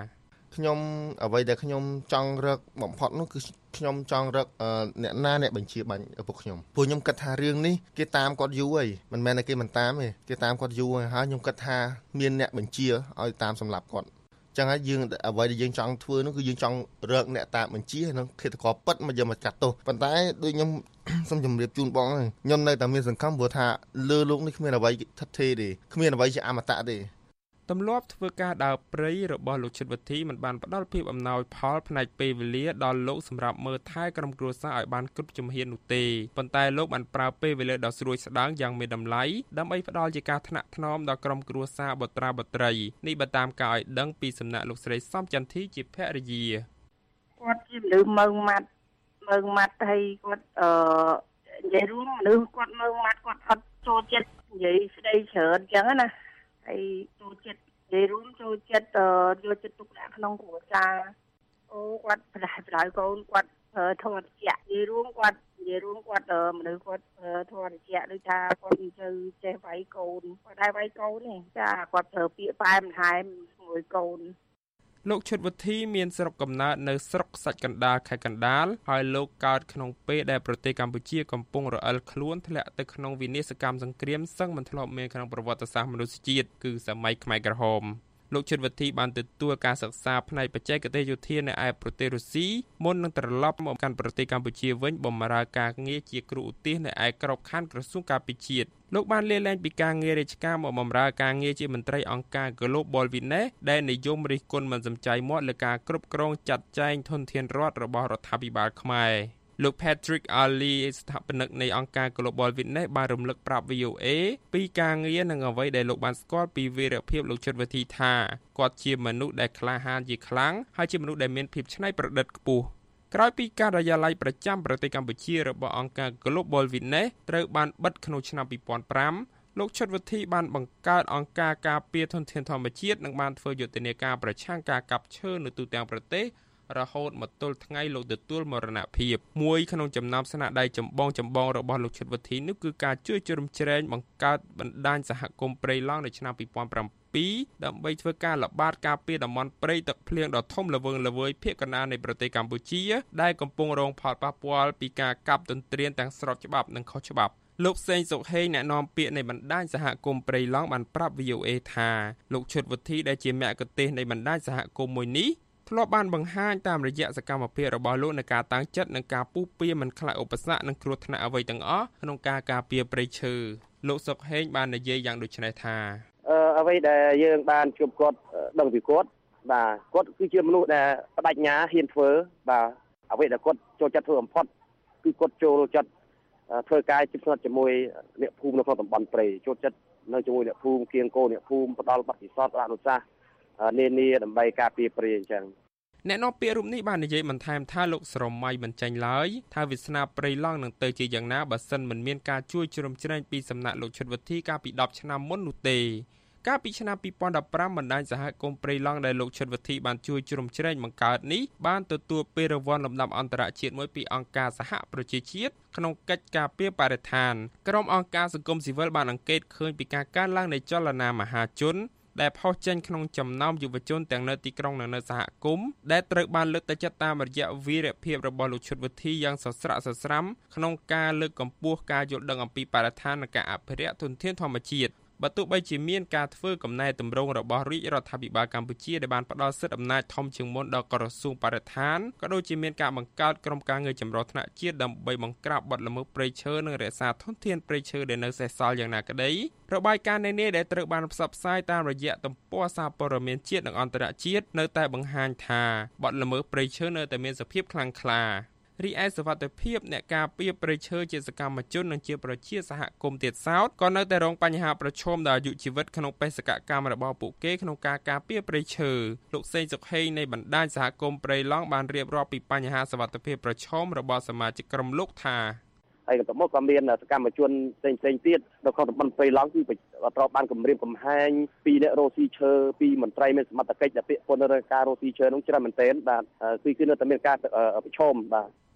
ខ្ញុំអ្វីដែលខ្ញុំចង់រកបំផុតនោះគឺខ្ញុំចង់រកអ្នកណាអ្នកបញ្ជាបាញ់ឪពុកខ្ញុំព្រោះខ្ញុំគិតថារឿងនេះគេតាមគាត់យូរហើយមិនមែនតែគេមិនតាមទេគេតាមគាត់យូរហើយហើយខ្ញុំគិតថាមានអ្នកបញ្ជាឲ្យតាមសម្លាប់គាត់ចឹងហើយយើងអ្វីដែលយើងចង់ធ្វើនោះគឺយើងចង់រកអ្នកតាមបញ្ជានិងឃាតករពិតមកយកមកកាត់ទោសប៉ុន្តែដូចខ្ញុំសូមជម្រាបជូនបងខ្ញុំនៅតែមានសង្ឃឹមព្រោះថាលើលោកនេះគ្មានអ្វីថិតថេរទេគ្មានអ្វីជាអមតៈទេទម្លាប់ធ្វើការដើរព្រៃរបស់លោកឈិតវុធីមិនបានផ្ដល់ភាពអំណោយផលផ្នែកពេលវេលាដល់លោកសម្រាប់មើលថែក្រុមគ្រួសារឲ្យបានគ្រប់ជំហាននោះទេប៉ុន្តែលោកបានប្រើពេលវេលាដ៏ស្រួយស្ដាងយ៉ាងមានតម្លៃដើម្បីផ្ដល់ជាការថ្នាក់ថ្នមដល់ក្រុមគ្រួសារបុត្រាបុត្រីនេះបើតាមការឲ្យដឹងពីសំណាក់លោកស្រីសំចន្ទធីជាភរិយាគាត់ជាមនុស្សមើងម៉ាត់មើងម៉ាត់ហើយគាត់អឺនិយាយរួមមនុស្សគាត់មើងម៉ាត់គាត់អត់ចូលចិត្តនិយាយស្ដីច្រើនអញ្ចឹងណាហើយចូលចិត្តនិយាយរួមចូលចិត្តយកចិត្តទុកដាក់ក្នុងគ្រួសារអូគាត់ប្រដៅប្រដៅកូនគាត់ធម៌តិចនិយាយរួមគាត់និយាយរួមគាត់មនុស្សគាត់ធម៌តិចដូចថាគាត់មិនទៅចេះវាយកូនគាត់ដែរវាយកូនទេចាគាត់ប្រើពាក្យប៉ែបន្ថែមមួយកូនលោកឈុតវុធីមានស្រុកកំណើតនៅស្រុកសាច់កណ្ដាលខេត្តកណ្ដាលហើយលោកកើតក្នុងពេលដែលប្រទេសកម្ពុជាកំពុងរអិលខ្លួនធ្លាក់ទៅក្នុងវិនាសកម្មសង្គ្រាមសឹងមិនធ្លាប់មានក្នុងប្រវត្តិសាស្ត្រមនុស្សជាតិគឺសម័យខ្មែរក្រហមលោកឈុតវុធីបានទទួលការសិក្សាផ្នែកបច្ចេកទេសយោធានៅឯប្រទេសរុស្ស៊ីមុននឹងត្រឡប់មកកាន់ប្រទេសកម្ពុជាវិញបម្រើការងារជាគ្រូឧទ្ទិសនៅឯក្របខ័ណ្ឌក្រសួងការពារជាតិលោកបានលាលែងពីការងាររាជការមកបម្រើការងារជាមន្ត្រីអង្គការ Global Witness ដែលនិយមរិះគន់មិនសំចៃមាត់លើការគ្រប់គ្រងចាត់ចែងធនធានរដ្ឋរបស់រដ្ឋាភិបាលខ្មែរលោក Patrick Ali ស្ថាបនិកនៃអង្គការ Global Witness បានរំលឹកប្រាប់ វី អូ អេ ពីការងារនិងអ្វីដែលលោកបានស្គាល់ពីវីរភាពលោកឈុតវុធីថាគាត់ជាមនុស្សដែលក្លាហានជាខ្លាំងហើយជាមនុស្សដែលមានភាពច្នៃប្រឌិតខ្ពស់ក្រោយពីការិយាល័យប្រចាំប្រទេសកម្ពុជារបស់អង្គការ Global Witness ត្រូវបានបិទក្នុងឆ្នាំពីរពាន់ប្រាំលោកឈុតវុធីបានបង្កើតអង្គការការពារធនធានធម្មជាតិនិងបានធ្វើយុទ្ធនាការប្រឆាំងការកាប់ឈើនៅទូទាំងប្រទេសរហូតមកទល់ថ្ងៃលោកទទួលមរណភាពមួយក្នុងចំណោមស្នាដៃចម្បងចម្បងរបស់លោកឈុតវុធីនោះគឺការជួយជ្រោមជ្រែងបង្កើតបណ្ដាញសហគមន៍ព្រៃឡង់នៅឆ្នាំពីរពាន់ប្រាំពីរដើម្បីធ្វើការល្បាតការពារតំបន់ព្រៃទឹកភ្លៀងដ៏ធំល្វឹងល្វើយភាគកណ្ដាលនៃប្រទេសកម្ពុជាដែលកំពុងរងផលប៉ះពាល់ពីការកាប់ទន្ទ្រានទាំងស្របច្បាប់និងខុសច្បាប់លោកសេងសុខហេងអ្នកនាំពាក្យនៃបណ្ដាញសហគមន៍ព្រៃឡង់បានប្រាប់ វី អូ អេ ថាលោកឈុតវុធីដែលជាមគ្គុទ្ទេសក៍នៃបណ្ដាញសហគមន៍មួយនេះធ្លាប់បានបង្ហាញតាមរយៈសកម្មភាពរបស់លោកในការតាំងចិត្តនិងការពុះពៀមិនខ្លាចឧបសគ្គនិងគ្រោះថ្នាក់អ្វីទាំងអស់ក្នុងការការពារព្រៃឈើលោកសុខហេងបាននិយាយយ៉ាងដូចនេះថាអឺអ្វីដែលយើងបានជួបគាត់ដឹងពីគាត់បាទគាត់គឺជាមនុស្សដែលបដិញ្ញាហ៊ានធ្វើបាទអ្វីដែលគាត់ចូលចិត្តធ្វើបំផុតគឺគាត់ចូលចិត្តធ្វើការជិតស្និទ្ធជាមួយអ្នកភូមិនៅក្នុងតំបន់ព្រៃចូលចិត្តនៅជាមួយអ្នកភូមិគៀងគោអ្នកភូមិផ្ដល់បទពិសោធន៍អនុសាសន៍នានាដើម្បីការពារព្រៃអញ្ចឹងអ្នកនាំពាក្យរូបនេះបាននិយាយបន្ថែមថាលោកស្រមៃមិនចាញ់ឡើយថាវាសនាព្រៃឡង់នឹងទៅជាយ៉ាងណាបើសិនមិនមានការជួយជ្រោមជ្រែងពីសំណាក់លោកឈុតវុធីកាលពីដប់ឆ្នាំមុននោះទេកាលពីឆ្នាំពីរពាន់ដប់ប្រាំបណ្ដាញសហគមន៍ព្រៃឡង់ដែលលោកឈុតវុធីបានជួយជ្រោមជ្រែងបង្កើតនេះបានទទួលពានរង្វាន់លំដាប់អន្តរជាតិមួយពីអង្គការសហប្រជាជាតិក្នុងកិច្ចការពារបរិស្ថានក្រុមអង្គការសង្គមស៊ីវិលបានអង្កេតឃើញពីការកើនឡើងនៃចលនាមហាជនដែលផុសចេញក្នុងចំណោមយុវជនទាំងនៅទីក្រុងនិងនៅសហគមន៍ដែលត្រូវបានលើកទឹកចិត្តតាមរយៈវីរភាពរបស់លោកឈុតវុធីយ៉ាងសស្រាក់សស្រាំក្នុងការលើកកម្ពស់ការយល់ដឹងអំពីបរិស្ថាននិងការអភិរក្សធនធានធម្មជាតិបើទោះបីជាមានការធ្វើកំណែតម្រង់របស់រាជរដ្ឋាភិបាលកម្ពុជាដែលបានផ្ដល់សិទ្ធិអំណាចធំជាងមុនដល់ក្រសួងបរិស្ថានក៏ដូចជាមានការបង្កើតក្រុមការងារចម្រុះថ្នាក់ជាតិដើម្បីបង្ក្រាបបទល្មើសព្រៃឈើនិងរក្សាធនធានព្រៃឈើដែលនៅសេសសល់យ៉ាងណាក្តីរបាយការណ៍នានាដែលត្រូវបានផ្សព្វផ្សាយតាមរយៈទំព័រសារព័ត៌មានជាតិនិងអន្តរជាតិនៅតែបង្ហាញថាបទល្មើសព្រៃឈើនៅតែមានសភាពខ្លាំងក្លារីឯសុវត្ថិភាពអ្នកការពារព្រៃឈើជាសកម្មជននិងជាប្រជាសហគមន៍ទៀតសោតក៏នៅតែរងបញ្ហាប្រឈមដល់អាយុជីវិតក្នុងបេសកកម្មរបស់ពួកគេក្នុងការការពារព្រៃឈើលោកសេងសុខហេងនៃបណ្ដាញសហគមន៍ព្រៃឡង់បានរៀបរាប់ពីបញ្ហាសុវត្ថិភាពប្រឈមរបស់សមាជិកក្រុមលោកថាហើយបន្ទាប់មកក៏មានសកម្មជនផ្សេងផ្សេងទៀតនៅក្នុងតំបន់ព្រៃឡង់គឺត្រូវបានគម្រាមកំហែងពីអ្នករស់ស៊ីឈើពីមន្ត្រីមានសមត្ថកិច្ចដែលពាក់ព័ន្ធនឹងការរស់ស៊ីឈើនោះច្រើនមែនទែនបាទគឺគឺនៅតែមានការប្រឈមបាទ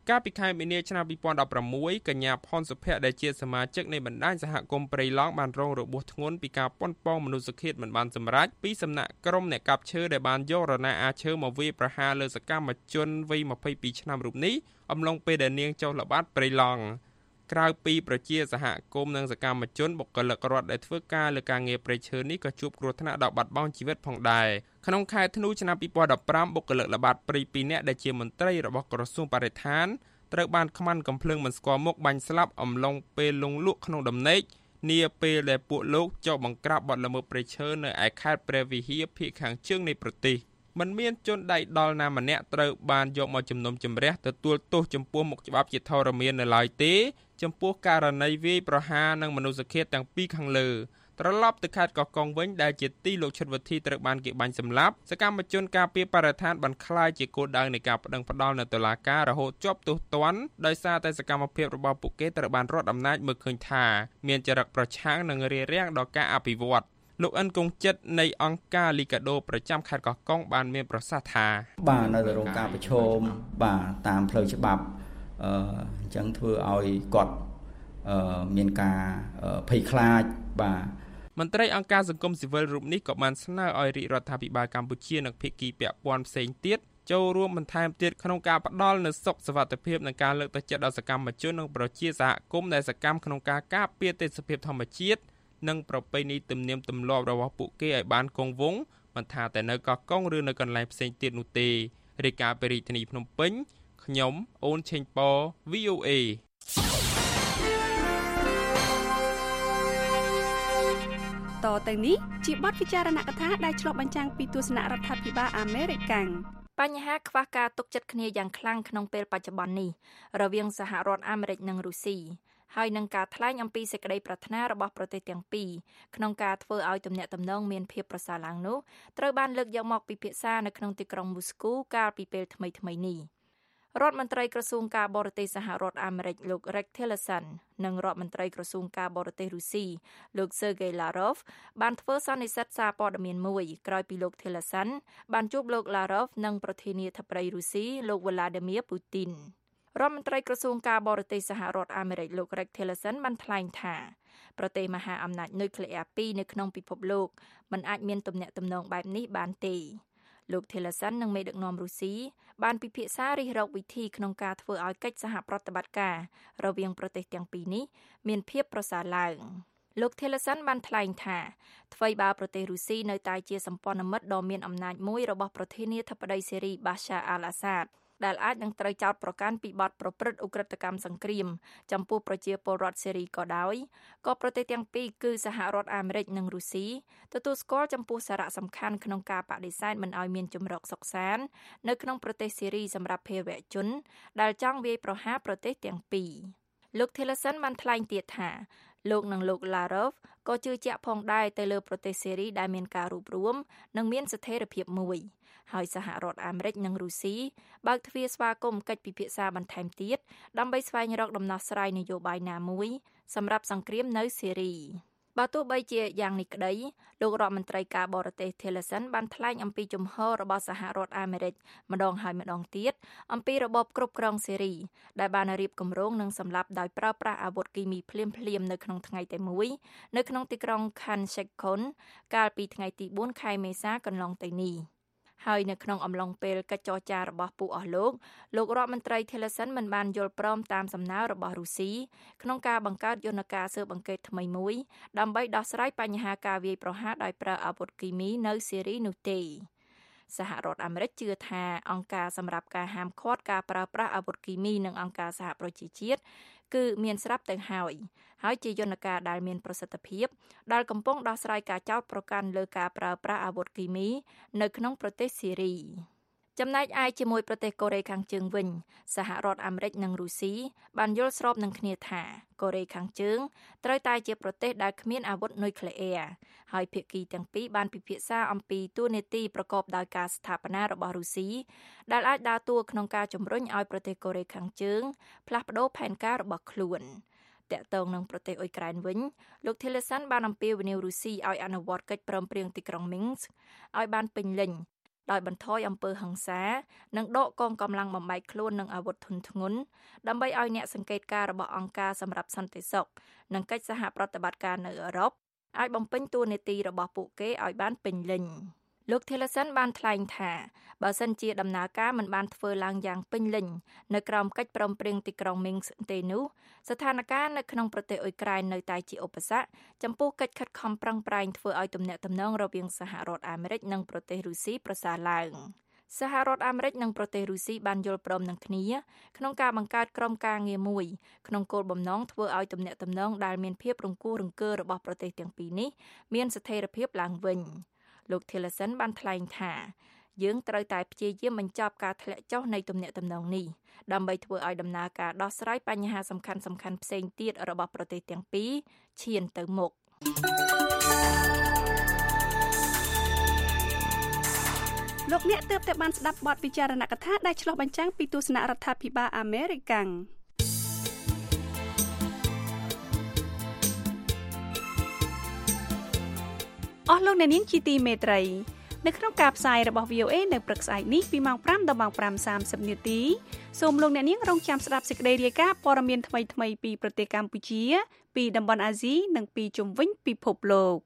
កាលពីខែមីនាឆ្នាំពីរពាន់ដប់ប្រាំមួយកញ្ញាផុនសុភ័ក្រដែលជាសមាជិកនៃបណ្ដាញសហគមន៍ព្រៃឡង់បានរងរបួសធ្ងន់ពីការប៉ុនប៉ងមនុស្សឃាតមិនបានសម្រេចពីសំណាក់ក្រុមអ្នកកាប់ឈើដែលបានយករណាអាឈើមកវាយប្រហារលើសកម្មជនវ័យម្ភៃពីរឆ្នាំរូបនេះអំឡុងពេលដែលនាងចុះល្បាតព្រៃឡង់ក្រៅពីប្រជាសហគមន៍និងសកម្មជនបុគ្គលិករដ្ឋដែលធ្វើការលើការងារព្រៃឈើនេះក៏ជួបគ្រោះថ្នាក់ដល់បាត់បង់ជីវិតផងដែរក្នុងខែធ្នូឆ្នាំពីរពាន់ដប់ប្រាំបុគ្គលិកល្បាតព្រៃពីរនាក់ដែលជាមន្ត្រីរបស់ក្រសួងបរិស្ថានត្រូវបានខ្មាន់កំភ្លើងមិនស្គាល់មុខបាញ់ស្លាប់អំឡុងពេលលង់លក់ក្នុងដំណេកនាពេលដែលពួកលោកចុះបង្ក្រាបបទល្មើសព្រៃឈើនៅឯខេត្តព្រះវិហារភាគខាងជើងនៃប្រទេសមិនមានជនដៃដល់ណាម្នាក់ត្រូវបានយកមកជំនុំជម្រះទទួលទោសចំពោះមុខច្បាប់ជាធរមាននៅឡើយទេចំពោះករណីវាយប្រហារនិងមនុស្សឃាតទាំងពីរខាងលើត្រឡប់ទៅខេត្តកោះកុងវិញដែលជាទីលោកឈុតវិធីត្រូវបានគេបាញ់សម្លាប់សកម្មជនការពារបរិស្ថានបានក្លាយជាគោលដៅនៃការប្តឹងផ្តល់នៅតុលាការរហូតជាប់ទោសទណ្ឌដោយសារតែសកម្មភាពរបស់ពួកគេត្រូវបានរដ្ឋអំណាចមើលឃើញថាមានចរិតប្រឆាំងនិងរារាំងដល់ការអភិវឌ្ឍលោកអិនគង្ជិតនៃអង្គការលីកាដូប្រចាំខេត្តកោះកុងបានមានប្រសាសន៍ថាបាទនៅរោងការប្រឈមបាទតាមផ្លូវច្បាប់អឺអញ្ចឹងធ្វើឲ្យគាត់អឺមានការភ័យខ្លាចបាទមន្ត្រីអង្គការសង្គមស៊ីវិលរូបនេះក៏បានស្នើឲ្យរាជរដ្ឋាភិបាលកម្ពុជានិងភាគីពាក់ព័ន្ធផ្សេងទៀតចូលរួមបន្ថែមទៀតក្នុងការផ្ដល់នូវសុខសុវត្ថិភាពនិងការលើកទឹកចិត្តដល់សកម្មជននិងប្រជាសហគមន៍ដែលសកម្មក្នុងការការពារទេសភាពធម្មជាតិនិងប្រពៃណីទំនៀមទម្លាប់របស់ពួកគេឲ្យបានគង់វង្សមិនថាតែនៅកោះកុងឬនៅកន្លែងផ្សេងទៀតនោះទេរាយការណ៍ពីរាជធានីភ្នំពេញខ្ញុំអូនឆេងប៉ វី អូ អេតទៅនេះជាបទពិចារណកថាដែលឆ្លុះបញ្ចាំងពីទស្សនៈរដ្ឋាភិបាលអាមេរិកកាំងបញ្ហាខ្វះការទុកចិត្តគ្នាយ៉ាងខ្លាំងក្នុងពេលបច្ចុប្បន្ននេះរវាងសហរដ្ឋអាមេរិកនិងរុស្ស៊ីហើយនឹងការថ្លែងអំពីសេចក្តីប្រាថ្នារបស់ប្រទេសទាំងពីរក្នុងការធ្វើឲ្យទំនាក់ទំនងមានភាពប្រសើរឡើងនោះត្រូវបានលើកយកមកពិភាក្សានៅក្នុងទីក្រុងមូស្គូកាលពីពេលថ្មីៗនេះរដ្ឋមន្ត្រីក្រសួងការបរទេសសហរដ្ឋអាមេរិកលោក Rex Tillerson និងរដ្ឋមន្ត្រីក្រសួងការបរទេសរុស្ស៊ីលោក Sergey Lavrov បានធ្វើសន្និសីទសារព័ត៌មានមួយក្រោយពីលោក Tillerson បានជួបលោក Lavrov និងប្រធានាធិបតីរុស្ស៊ីលោក Vladimir Putinរដ្ឋមន្ត្រីក្រសួងការបរទេសសហរដ្ឋអាមេរិកលោក Rex Tillerson បានថ្លែងថាប្រទេសមហាអំណាចនុយក្លេអ៊ែរពីរនៅក្នុងពិភពលោកមិនអាចមានទំនាក់ទំនងបែបនេះបានទេលោក Tillerson និងមេដឹកនាំរុស្ស៊ីបានពិភាក្សារិះរកវិធីក្នុងការធ្វើឲ្យកិច្ចសហប្រតិបត្តិការរវាងប្រទេសទាំងពីរនេះមានភាពប្រសើរឡើងលោក Tillerson បានថ្លែងថាថ្មីបើប្រទេសរុស្ស៊ីនៅតែជាសម្ព័ន្ធមិត្តដ៏មានអំណាចមួយរបស់ប្រធានាធិបតីសេរី Bashar al-Assad ដែលអាចនឹងត្រូវចោទប្រកាន់ពីបទប្រព្រឹត្តឧក្រិដ្ឋកម្មសង្គ្រាមចំពោះប្រជាពលរដ្ឋសេរីក៏ដោយក៏ប្រទេសទាំងពីរគឺសហរដ្ឋអាមេរិកនិងរុស្ស៊ីទទួលស្គាល់ចំពោះសារៈសំខាន់ក្នុងការបដិសេធមិនឲ្យមានជំរកសុខសាន្តនៅក្នុងប្រទេសសេរីសម្រាប់ភេរវជនដែលចង់វាយប្រហារប្រទេសទាំងពីរលោក Tillerson បានថ្លែងទៀតថាលោកនិងលោក Lavrov ក៏ជឿជាក់ផងដែរទៅលើប្រទេសសេរីដែលមានការរួបរวมនិងមានស្ថិរភាពមួយហើយសហរដ្ឋអាមេរិកនិងរុស្ស៊ីបើកទ្វារស្វាគមន៍កិច្ចពិភាក្សាបន្ថែមទៀតដើម្បីស្វែងរកដំណោះស្រាយនយោបាយណាមួយសម្រាប់សង្គ្រាមនៅសេរីបើទោះបីជាយ៉ាងនេះក្តីលោករដ្ឋមន្ត្រីការបរទេស Tillerson បានថ្លែងអំពីជំហររបស់សហរដ្ឋអាមេរិកម្ដងហើយម្ដងទៀតអំពីរបបគ្រប់គ្រងសេរីដែលបានរៀបគម្រោងនិងសម្លាប់ដោយប្រើប្រាស់អាវុធគីមីភ្លាមៗនៅក្នុងថ្ងៃតែមួយនៅក្នុងទីក្រុង Khan Shaykhon កាលពីថ្ងៃទីបួនខែមេសាកន្លងទៅនេះហើយនៅក្នុងអំឡុងពេលកិច្ចចរចារបស់ពួកអស់លោកលោករដ្ឋមន្ត្រី Tillerson មិនបានយល់ព្រមតាមសំណើរបស់រុស្ស៊ីក្នុងការបង្កើតយន្តការស៊ើបអង្កេតថ្មីមួយដើម្បីដោះស្រាយបញ្ហាការវាយប្រហារដោយប្រើអាវុធគីមីនៅសេរីនោះទេសហរដ្ឋអាមេរិកជឿថាអង្គការសម្រាប់ការហាមឃាត់ការប្រើប្រាស់អាវុធគីមីនិងអង្គការសហប្រជាជាតិគឺមានស្រាប់ទៅហើយហើយជាយន្តការដែលមានប្រសិទ្ធភាពដែលកំពុងដោះស្រាយការចោទប្រកាន់លើការប្រើប្រាស់អាវុធគីមីនៅក្នុងប្រទេសសេរីចំណែកឯជាមួយប្រទេសកូរ៉េខាងជើងវិញសហរដ្ឋអាមេរិកនិងរុស្ស៊ីបានយល់ស្របនឹងគ្នាថាកូរ៉េខាងជើងត្រូវតែជាប្រទេសដែលគ្មានអាវុធនុយក្លេអ៊ែរហើយភាគីទាំងពីរបានពិភាក្សាអំពីទួនាទីប្រកបដោយការស្ថាបនារបស់រុស្ស៊ីដែលអាចដើរតួក្នុងការជំរុញឲ្យប្រទេសកូរ៉េខាងជើងផ្លាស់ប្ដូរផែនការរបស់ខ្លួនតាក់ទងនឹងប្រទេសអ៊ុយក្រែនវិញលោក Tillerson បានអំពាវនាវរុស្ស៊ីឲ្យអនុវត្តកិច្ចព្រមព្រៀងទីក្រុង Minsk ឲ្យបានពេញលេញដោយបន្ថយអំពើហិង្សានិងដកកងកម្លាំងបំបែកខ្លួននឹងអាវុធធុនធ្ងន់ដើម្បីឲ្យអ្នកសង្កេតការណ៍របស់អង្គការសម្រាប់សន្តិសុខនិងកិច្ចសហប្រតិបត្តិការនៅអឺរ៉ុបអាចបំពេញតួនាទីរបស់ពួកគេឲ្យបានពេញលេញលោក Tillerson បានថ្លែងថាបើសិនជាដំណើរការមិនបានធ្វើឡើងយ៉ាងពេញលេញនៅក្រោមកិច្ចព្រមព្រៀងទីក្រុង Minsk ទេនោះស្ថានភាពនៅក្នុងប្រទេសអ៊ុយក្រែននៅតែជាឧបសគ្គចំពោះកិច្ចខិតខំប្រឹងប្រែងធ្វើឲ្យទំនាក់ទំនងរវាងសហរដ្ឋអាមេរិកនិងប្រទេសរុស្ស៊ីប្រសើរឡើងសហរដ្ឋអាមេរិកនិងប្រទេសរុស្ស៊ីបានយល់ព្រមនឹងគ្នាក្នុងការបង្កើតក្រុមការងារមួយក្នុងគោលបំណងធ្វើឲ្យទំនាក់ទំនងដែលមានភាពរង្គោះរង្គើរបស់ប្រទេសទាំងពីរនេះមានស្ថិរភាពឡើងវិញលោក Tillerson បានថ្លែងថាយើងត្រូវតែព្យាយាមបញ្ចប់ការធ្លាក់ចុះនៃទំនាក់ទំនងនេះដើម្បីធ្វើឲ្យដំណើរការដោះស្រាយបញ្ហាសំខាន់ៗផ្សេងទៀតរបស់ប្រទេសទាំងពីរឈានទៅមុខលោកអ្នកទើបតែបានស្ដាប់បទពិចារណកថាដែលឆ្លុះបញ្ចាំងពីទស្សនៈរដ្ឋាភិបាលអាមេរិកាំងអស់លោកអ្នកនាងជាទីមេត្រីនៅក្នុងការផ្សាយរបស់ វី អូ เอ នៅព្រឹកស្អែកនេះពីម៉ោងប្រាំដល់ម៉ោងប្រាំសាមសិបនាទីសូមលោកអ្នកនាងរងចាំស្ដាប់សេចក្តីរាយការណ៍ព័ត៌មានថ្មីៗពីប្រទេសកម្ពុជាពីតំបន់អាស៊ីនិងពីជុំវិញពិភពលោក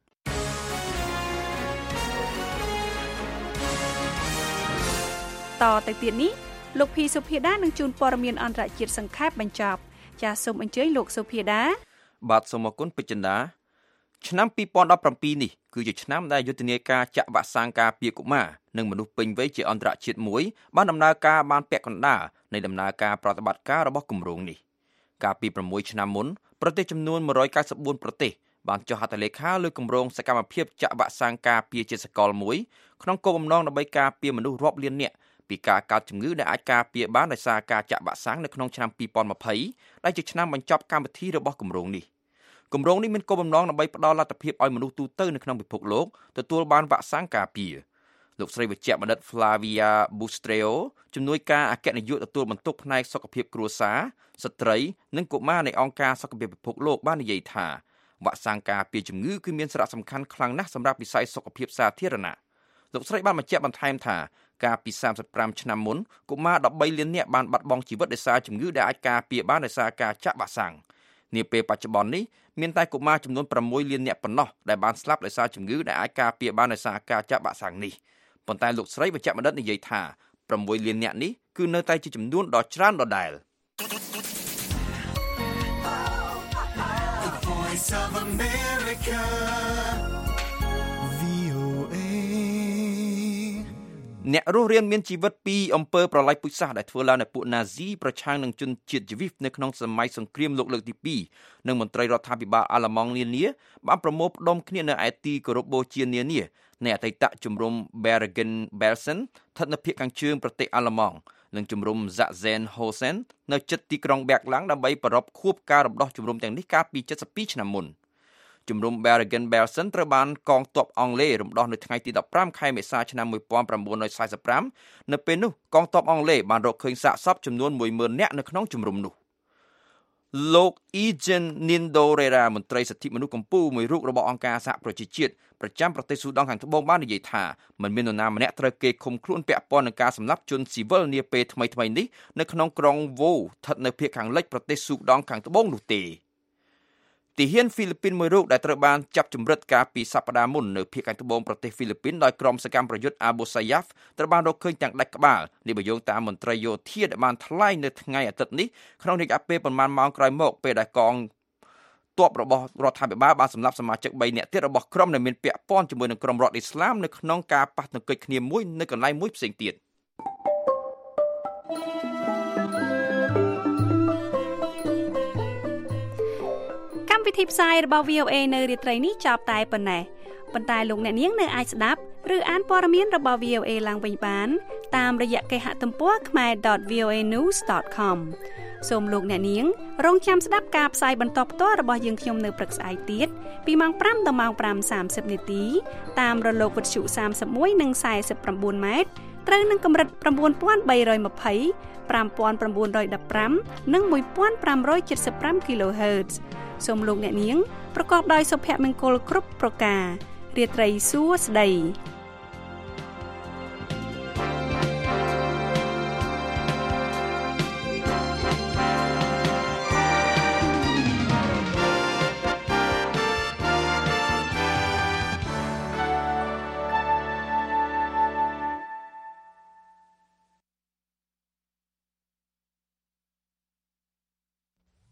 តទៅទៀតនេះលោកភីសុភាដានឹងជួនព័ត៌មានអន្តរជាតិសង្ខេបបញ្ចប់ចាសសូមអញ្ជើញលោកសុភាដាបាទសូមអរគុណពេជ្រចិន្តាឆ្នាំពីរពាន់ដប់ប្រាំពីរនេះគឺជាឆ្នាំដែលយុទ្ធនាការចាក់វ៉ាក់សាំងការពារកុមារនិងមនុស្សពេញវ័យជាអន្តរជាតិមួយបានដំណើរការបានពាក់កណ្ដាលនៃដំណើរការប្រតិបត្តិការរបស់គម្រោងនេះកាលពីប្រាំមួយឆ្នាំមុនប្រទេសចំនួនមួយរយកៅសិបបួនប្រទេសបានចុះហត្ថលេខាលើគម្រោងសកម្មភាពចាក់វ៉ាក់សាំងការពារជាសកលមួយក្នុងគោលបំណងដើម្បីការពារមនុស្សរាប់លាននាក់ពីការកើតជំងឺដែលអាចការពារបានដោយសារការចាក់វ៉ាក់សាំងនៅក្នុងឆ្នាំពីរពាន់ម្ភៃដែលជាឆ្នាំបញ្ចប់កម្មវិធីរបស់គម្រោងនេះគម្រោងនេះមានគោលបំណងដើម្បីផ្ដល់លទ្ធភាពឲ្យមនុស្សទូទៅនៅក្នុងពិភពលោកទទួលបានវ៉ាក់សាំងការពារលោកស្រីវេជ្ជបណ្ឌិត Flavia Bustreo ជំនួយការអគ្គនាយកទទួលបន្ទុកផ្នែកសុខភាពគ្រួសារស្ត្រីនិងកុមារនៃអង្គការសុខភាពពិភពលោកបាននិយាយថាវ៉ាក់សាំងការពារជំងឺគឺមានសារៈសំខាន់ខ្លាំងណាស់សម្រាប់វិស័យសុខភាពសាធារណៈលោកស្រីបានបញ្ជាក់បន្ថែមថាកាលពីសាមសិបប្រាំឆ្នាំមុនកុមារដប់បីលាននាក់បានបាត់បង់ជីវិតដោយសារជំងឺដែលអាចការពារបានដោយសារការចាក់វ៉ាក់សាំងនាពេលបច្ចុប្បន្ននេះមានតែកុមារចំនួនប្រាំមួយលាននាក់ប៉ុណ្ណោះដែលបានស្លាប់ដោយសារជំងឺដែលអាចការពារបានដោយសារការចាក់វ៉ាក់សាំងនេះប៉ុន្តែលោកស្រីវេជ្ជបណ្ឌិតនិយាយថាប្រាំមួយលាននាក់នេះគឺនៅតែជាចំនួនដ៏ច្រើនដដែលអ្នករស់រានមានជីវិតពីអំពើប្រល័យពូជសាសន៍ដែលធ្វើឡើងដោយពួកណាស៊ីប្រឆាំងនឹងជនជាតិយីវីសនៅក្នុងសម័យសង្គ្រាមលោកលើកទីពីរនិងមន្ត្រីរដ្ឋាភិបាលអាល្លឺម៉ង់នានាបានប្រមូលផ្ដុំគ្នានៅឯទីគោរពបូជានានានៃអតីតជំរំ Bergen-Belsen ស្ថិតនៅភាគខាងជើងប្រទេសអាល្លឺម៉ង់និងជំរំ Sachsen-Hausen នៅជិតទីក្រុង Berlin ដើម្បីប្រារព្ធខួបការរំដោះជំរំទាំងនេះកាលពី칠십ពីឆ្នាំមុនជំរំ Bergen-Belsen ត្រូវបានកងទ័ពអង់គ្លេសរំដោះនៅថ្ងៃទីដប់ប្រាំខែមេសាឆ្នាំmột nghìn chín trăm四mươi lămនៅពេលនោះកងទ័ពអង់គ្លេសបានរកឃើញសាកសពចំនួនមួយម៉ឺននាក់នៅក្នុងជំរំនោះលោក Eugene Nindorera មន្ត្រីសិទ្ធិមនុស្សកម្ពុជាមួយរូបរបស់អង្គការសហប្រជាជាតិប្រចាំប្រទេសស៊ូដង់ខាងត្បូងបាននិយាយថាមិនមាននរណាម្នាក់ត្រូវគេឃុំខ្លួនពាក់ព័ន្ធនឹងការសម្លាប់ជនស៊ីវិលនាពេលថ្មីៗនេះនៅក្នុងក្រុង Vo ស្ថិតនៅភាគខាងលិចប្រទេសស៊ូដង់ខាងត្បូងនោះទេទាហានហ្វីលីពីនមួយរូបដែលត្រូវបានចាប់ជំរិតកាលពីសប្តាហ៍មុននៅភាគខាងត្បូងប្រទេសហ្វីលីពីនដោយក្រុមសកម្មប្រយុទ្ធ Abu Sayyaf ត្រូវបានរកឃើញទាំងដាច់ក្បាលនេះបើយោងតាមមន្ត្រីយោធាដែលបានថ្លែងនៅថ្ងៃអាទិត្យនេះក្នុងរយៈពេលប្រមាណម៉ោងក្រោយមកពេលដែលកងទ័ពរបស់រដ្ឋាភិបាលបានសម្លាប់សមាជិកបីនាក់ទៀតរបស់ក្រុមដែលមានពាក់ព័ន្ធជាមួយនឹងក្រុមរដ្ឋអ៊ីស្លាមនៅក្នុងការប៉ះទង្គិចគ្នាមួយនៅកន្លែងមួយផ្សេងទៀតកម្មវិធីផ្សាយរបស់ វី អូ เอ នៅរាត្រីនេះចប់តែប៉ុណ្ណេះប៉ុន្តែលោកអ្នកនាងនៅអាចស្ដាប់ឬអានព័ត៌មានរបស់ វី អូ เอ ឡើងវិញបានតាមរយៈគេហទំព័រ khmer dot v o a news dot com សូមលោកអ្នកនាងរងចាំស្ដាប់ការផ្សាយបន្តផ្ទាល់របស់យើងខ្ញុំនៅព្រឹកស្អែកទៀតពីម៉ោងប្រាំដល់ម៉ោងប្រាំសាមសិបនាទីតាមរលកវិទ្យុសាមសិបមួយនិងសាយសិបប្រាំបួនម៉ែត្រត្រូវនឹងកម្រិត៩,៣២០ ៥,៩១៥ និងmột nghìn năm trăm七十ห้า kHz សូមលោកអ្នកនាងប្រកបដោយសុភមង្គលគ្រប់ប្រការរាត្រីសួស្តី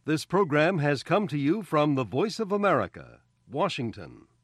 This program has come to you from the Voice of America, Washington.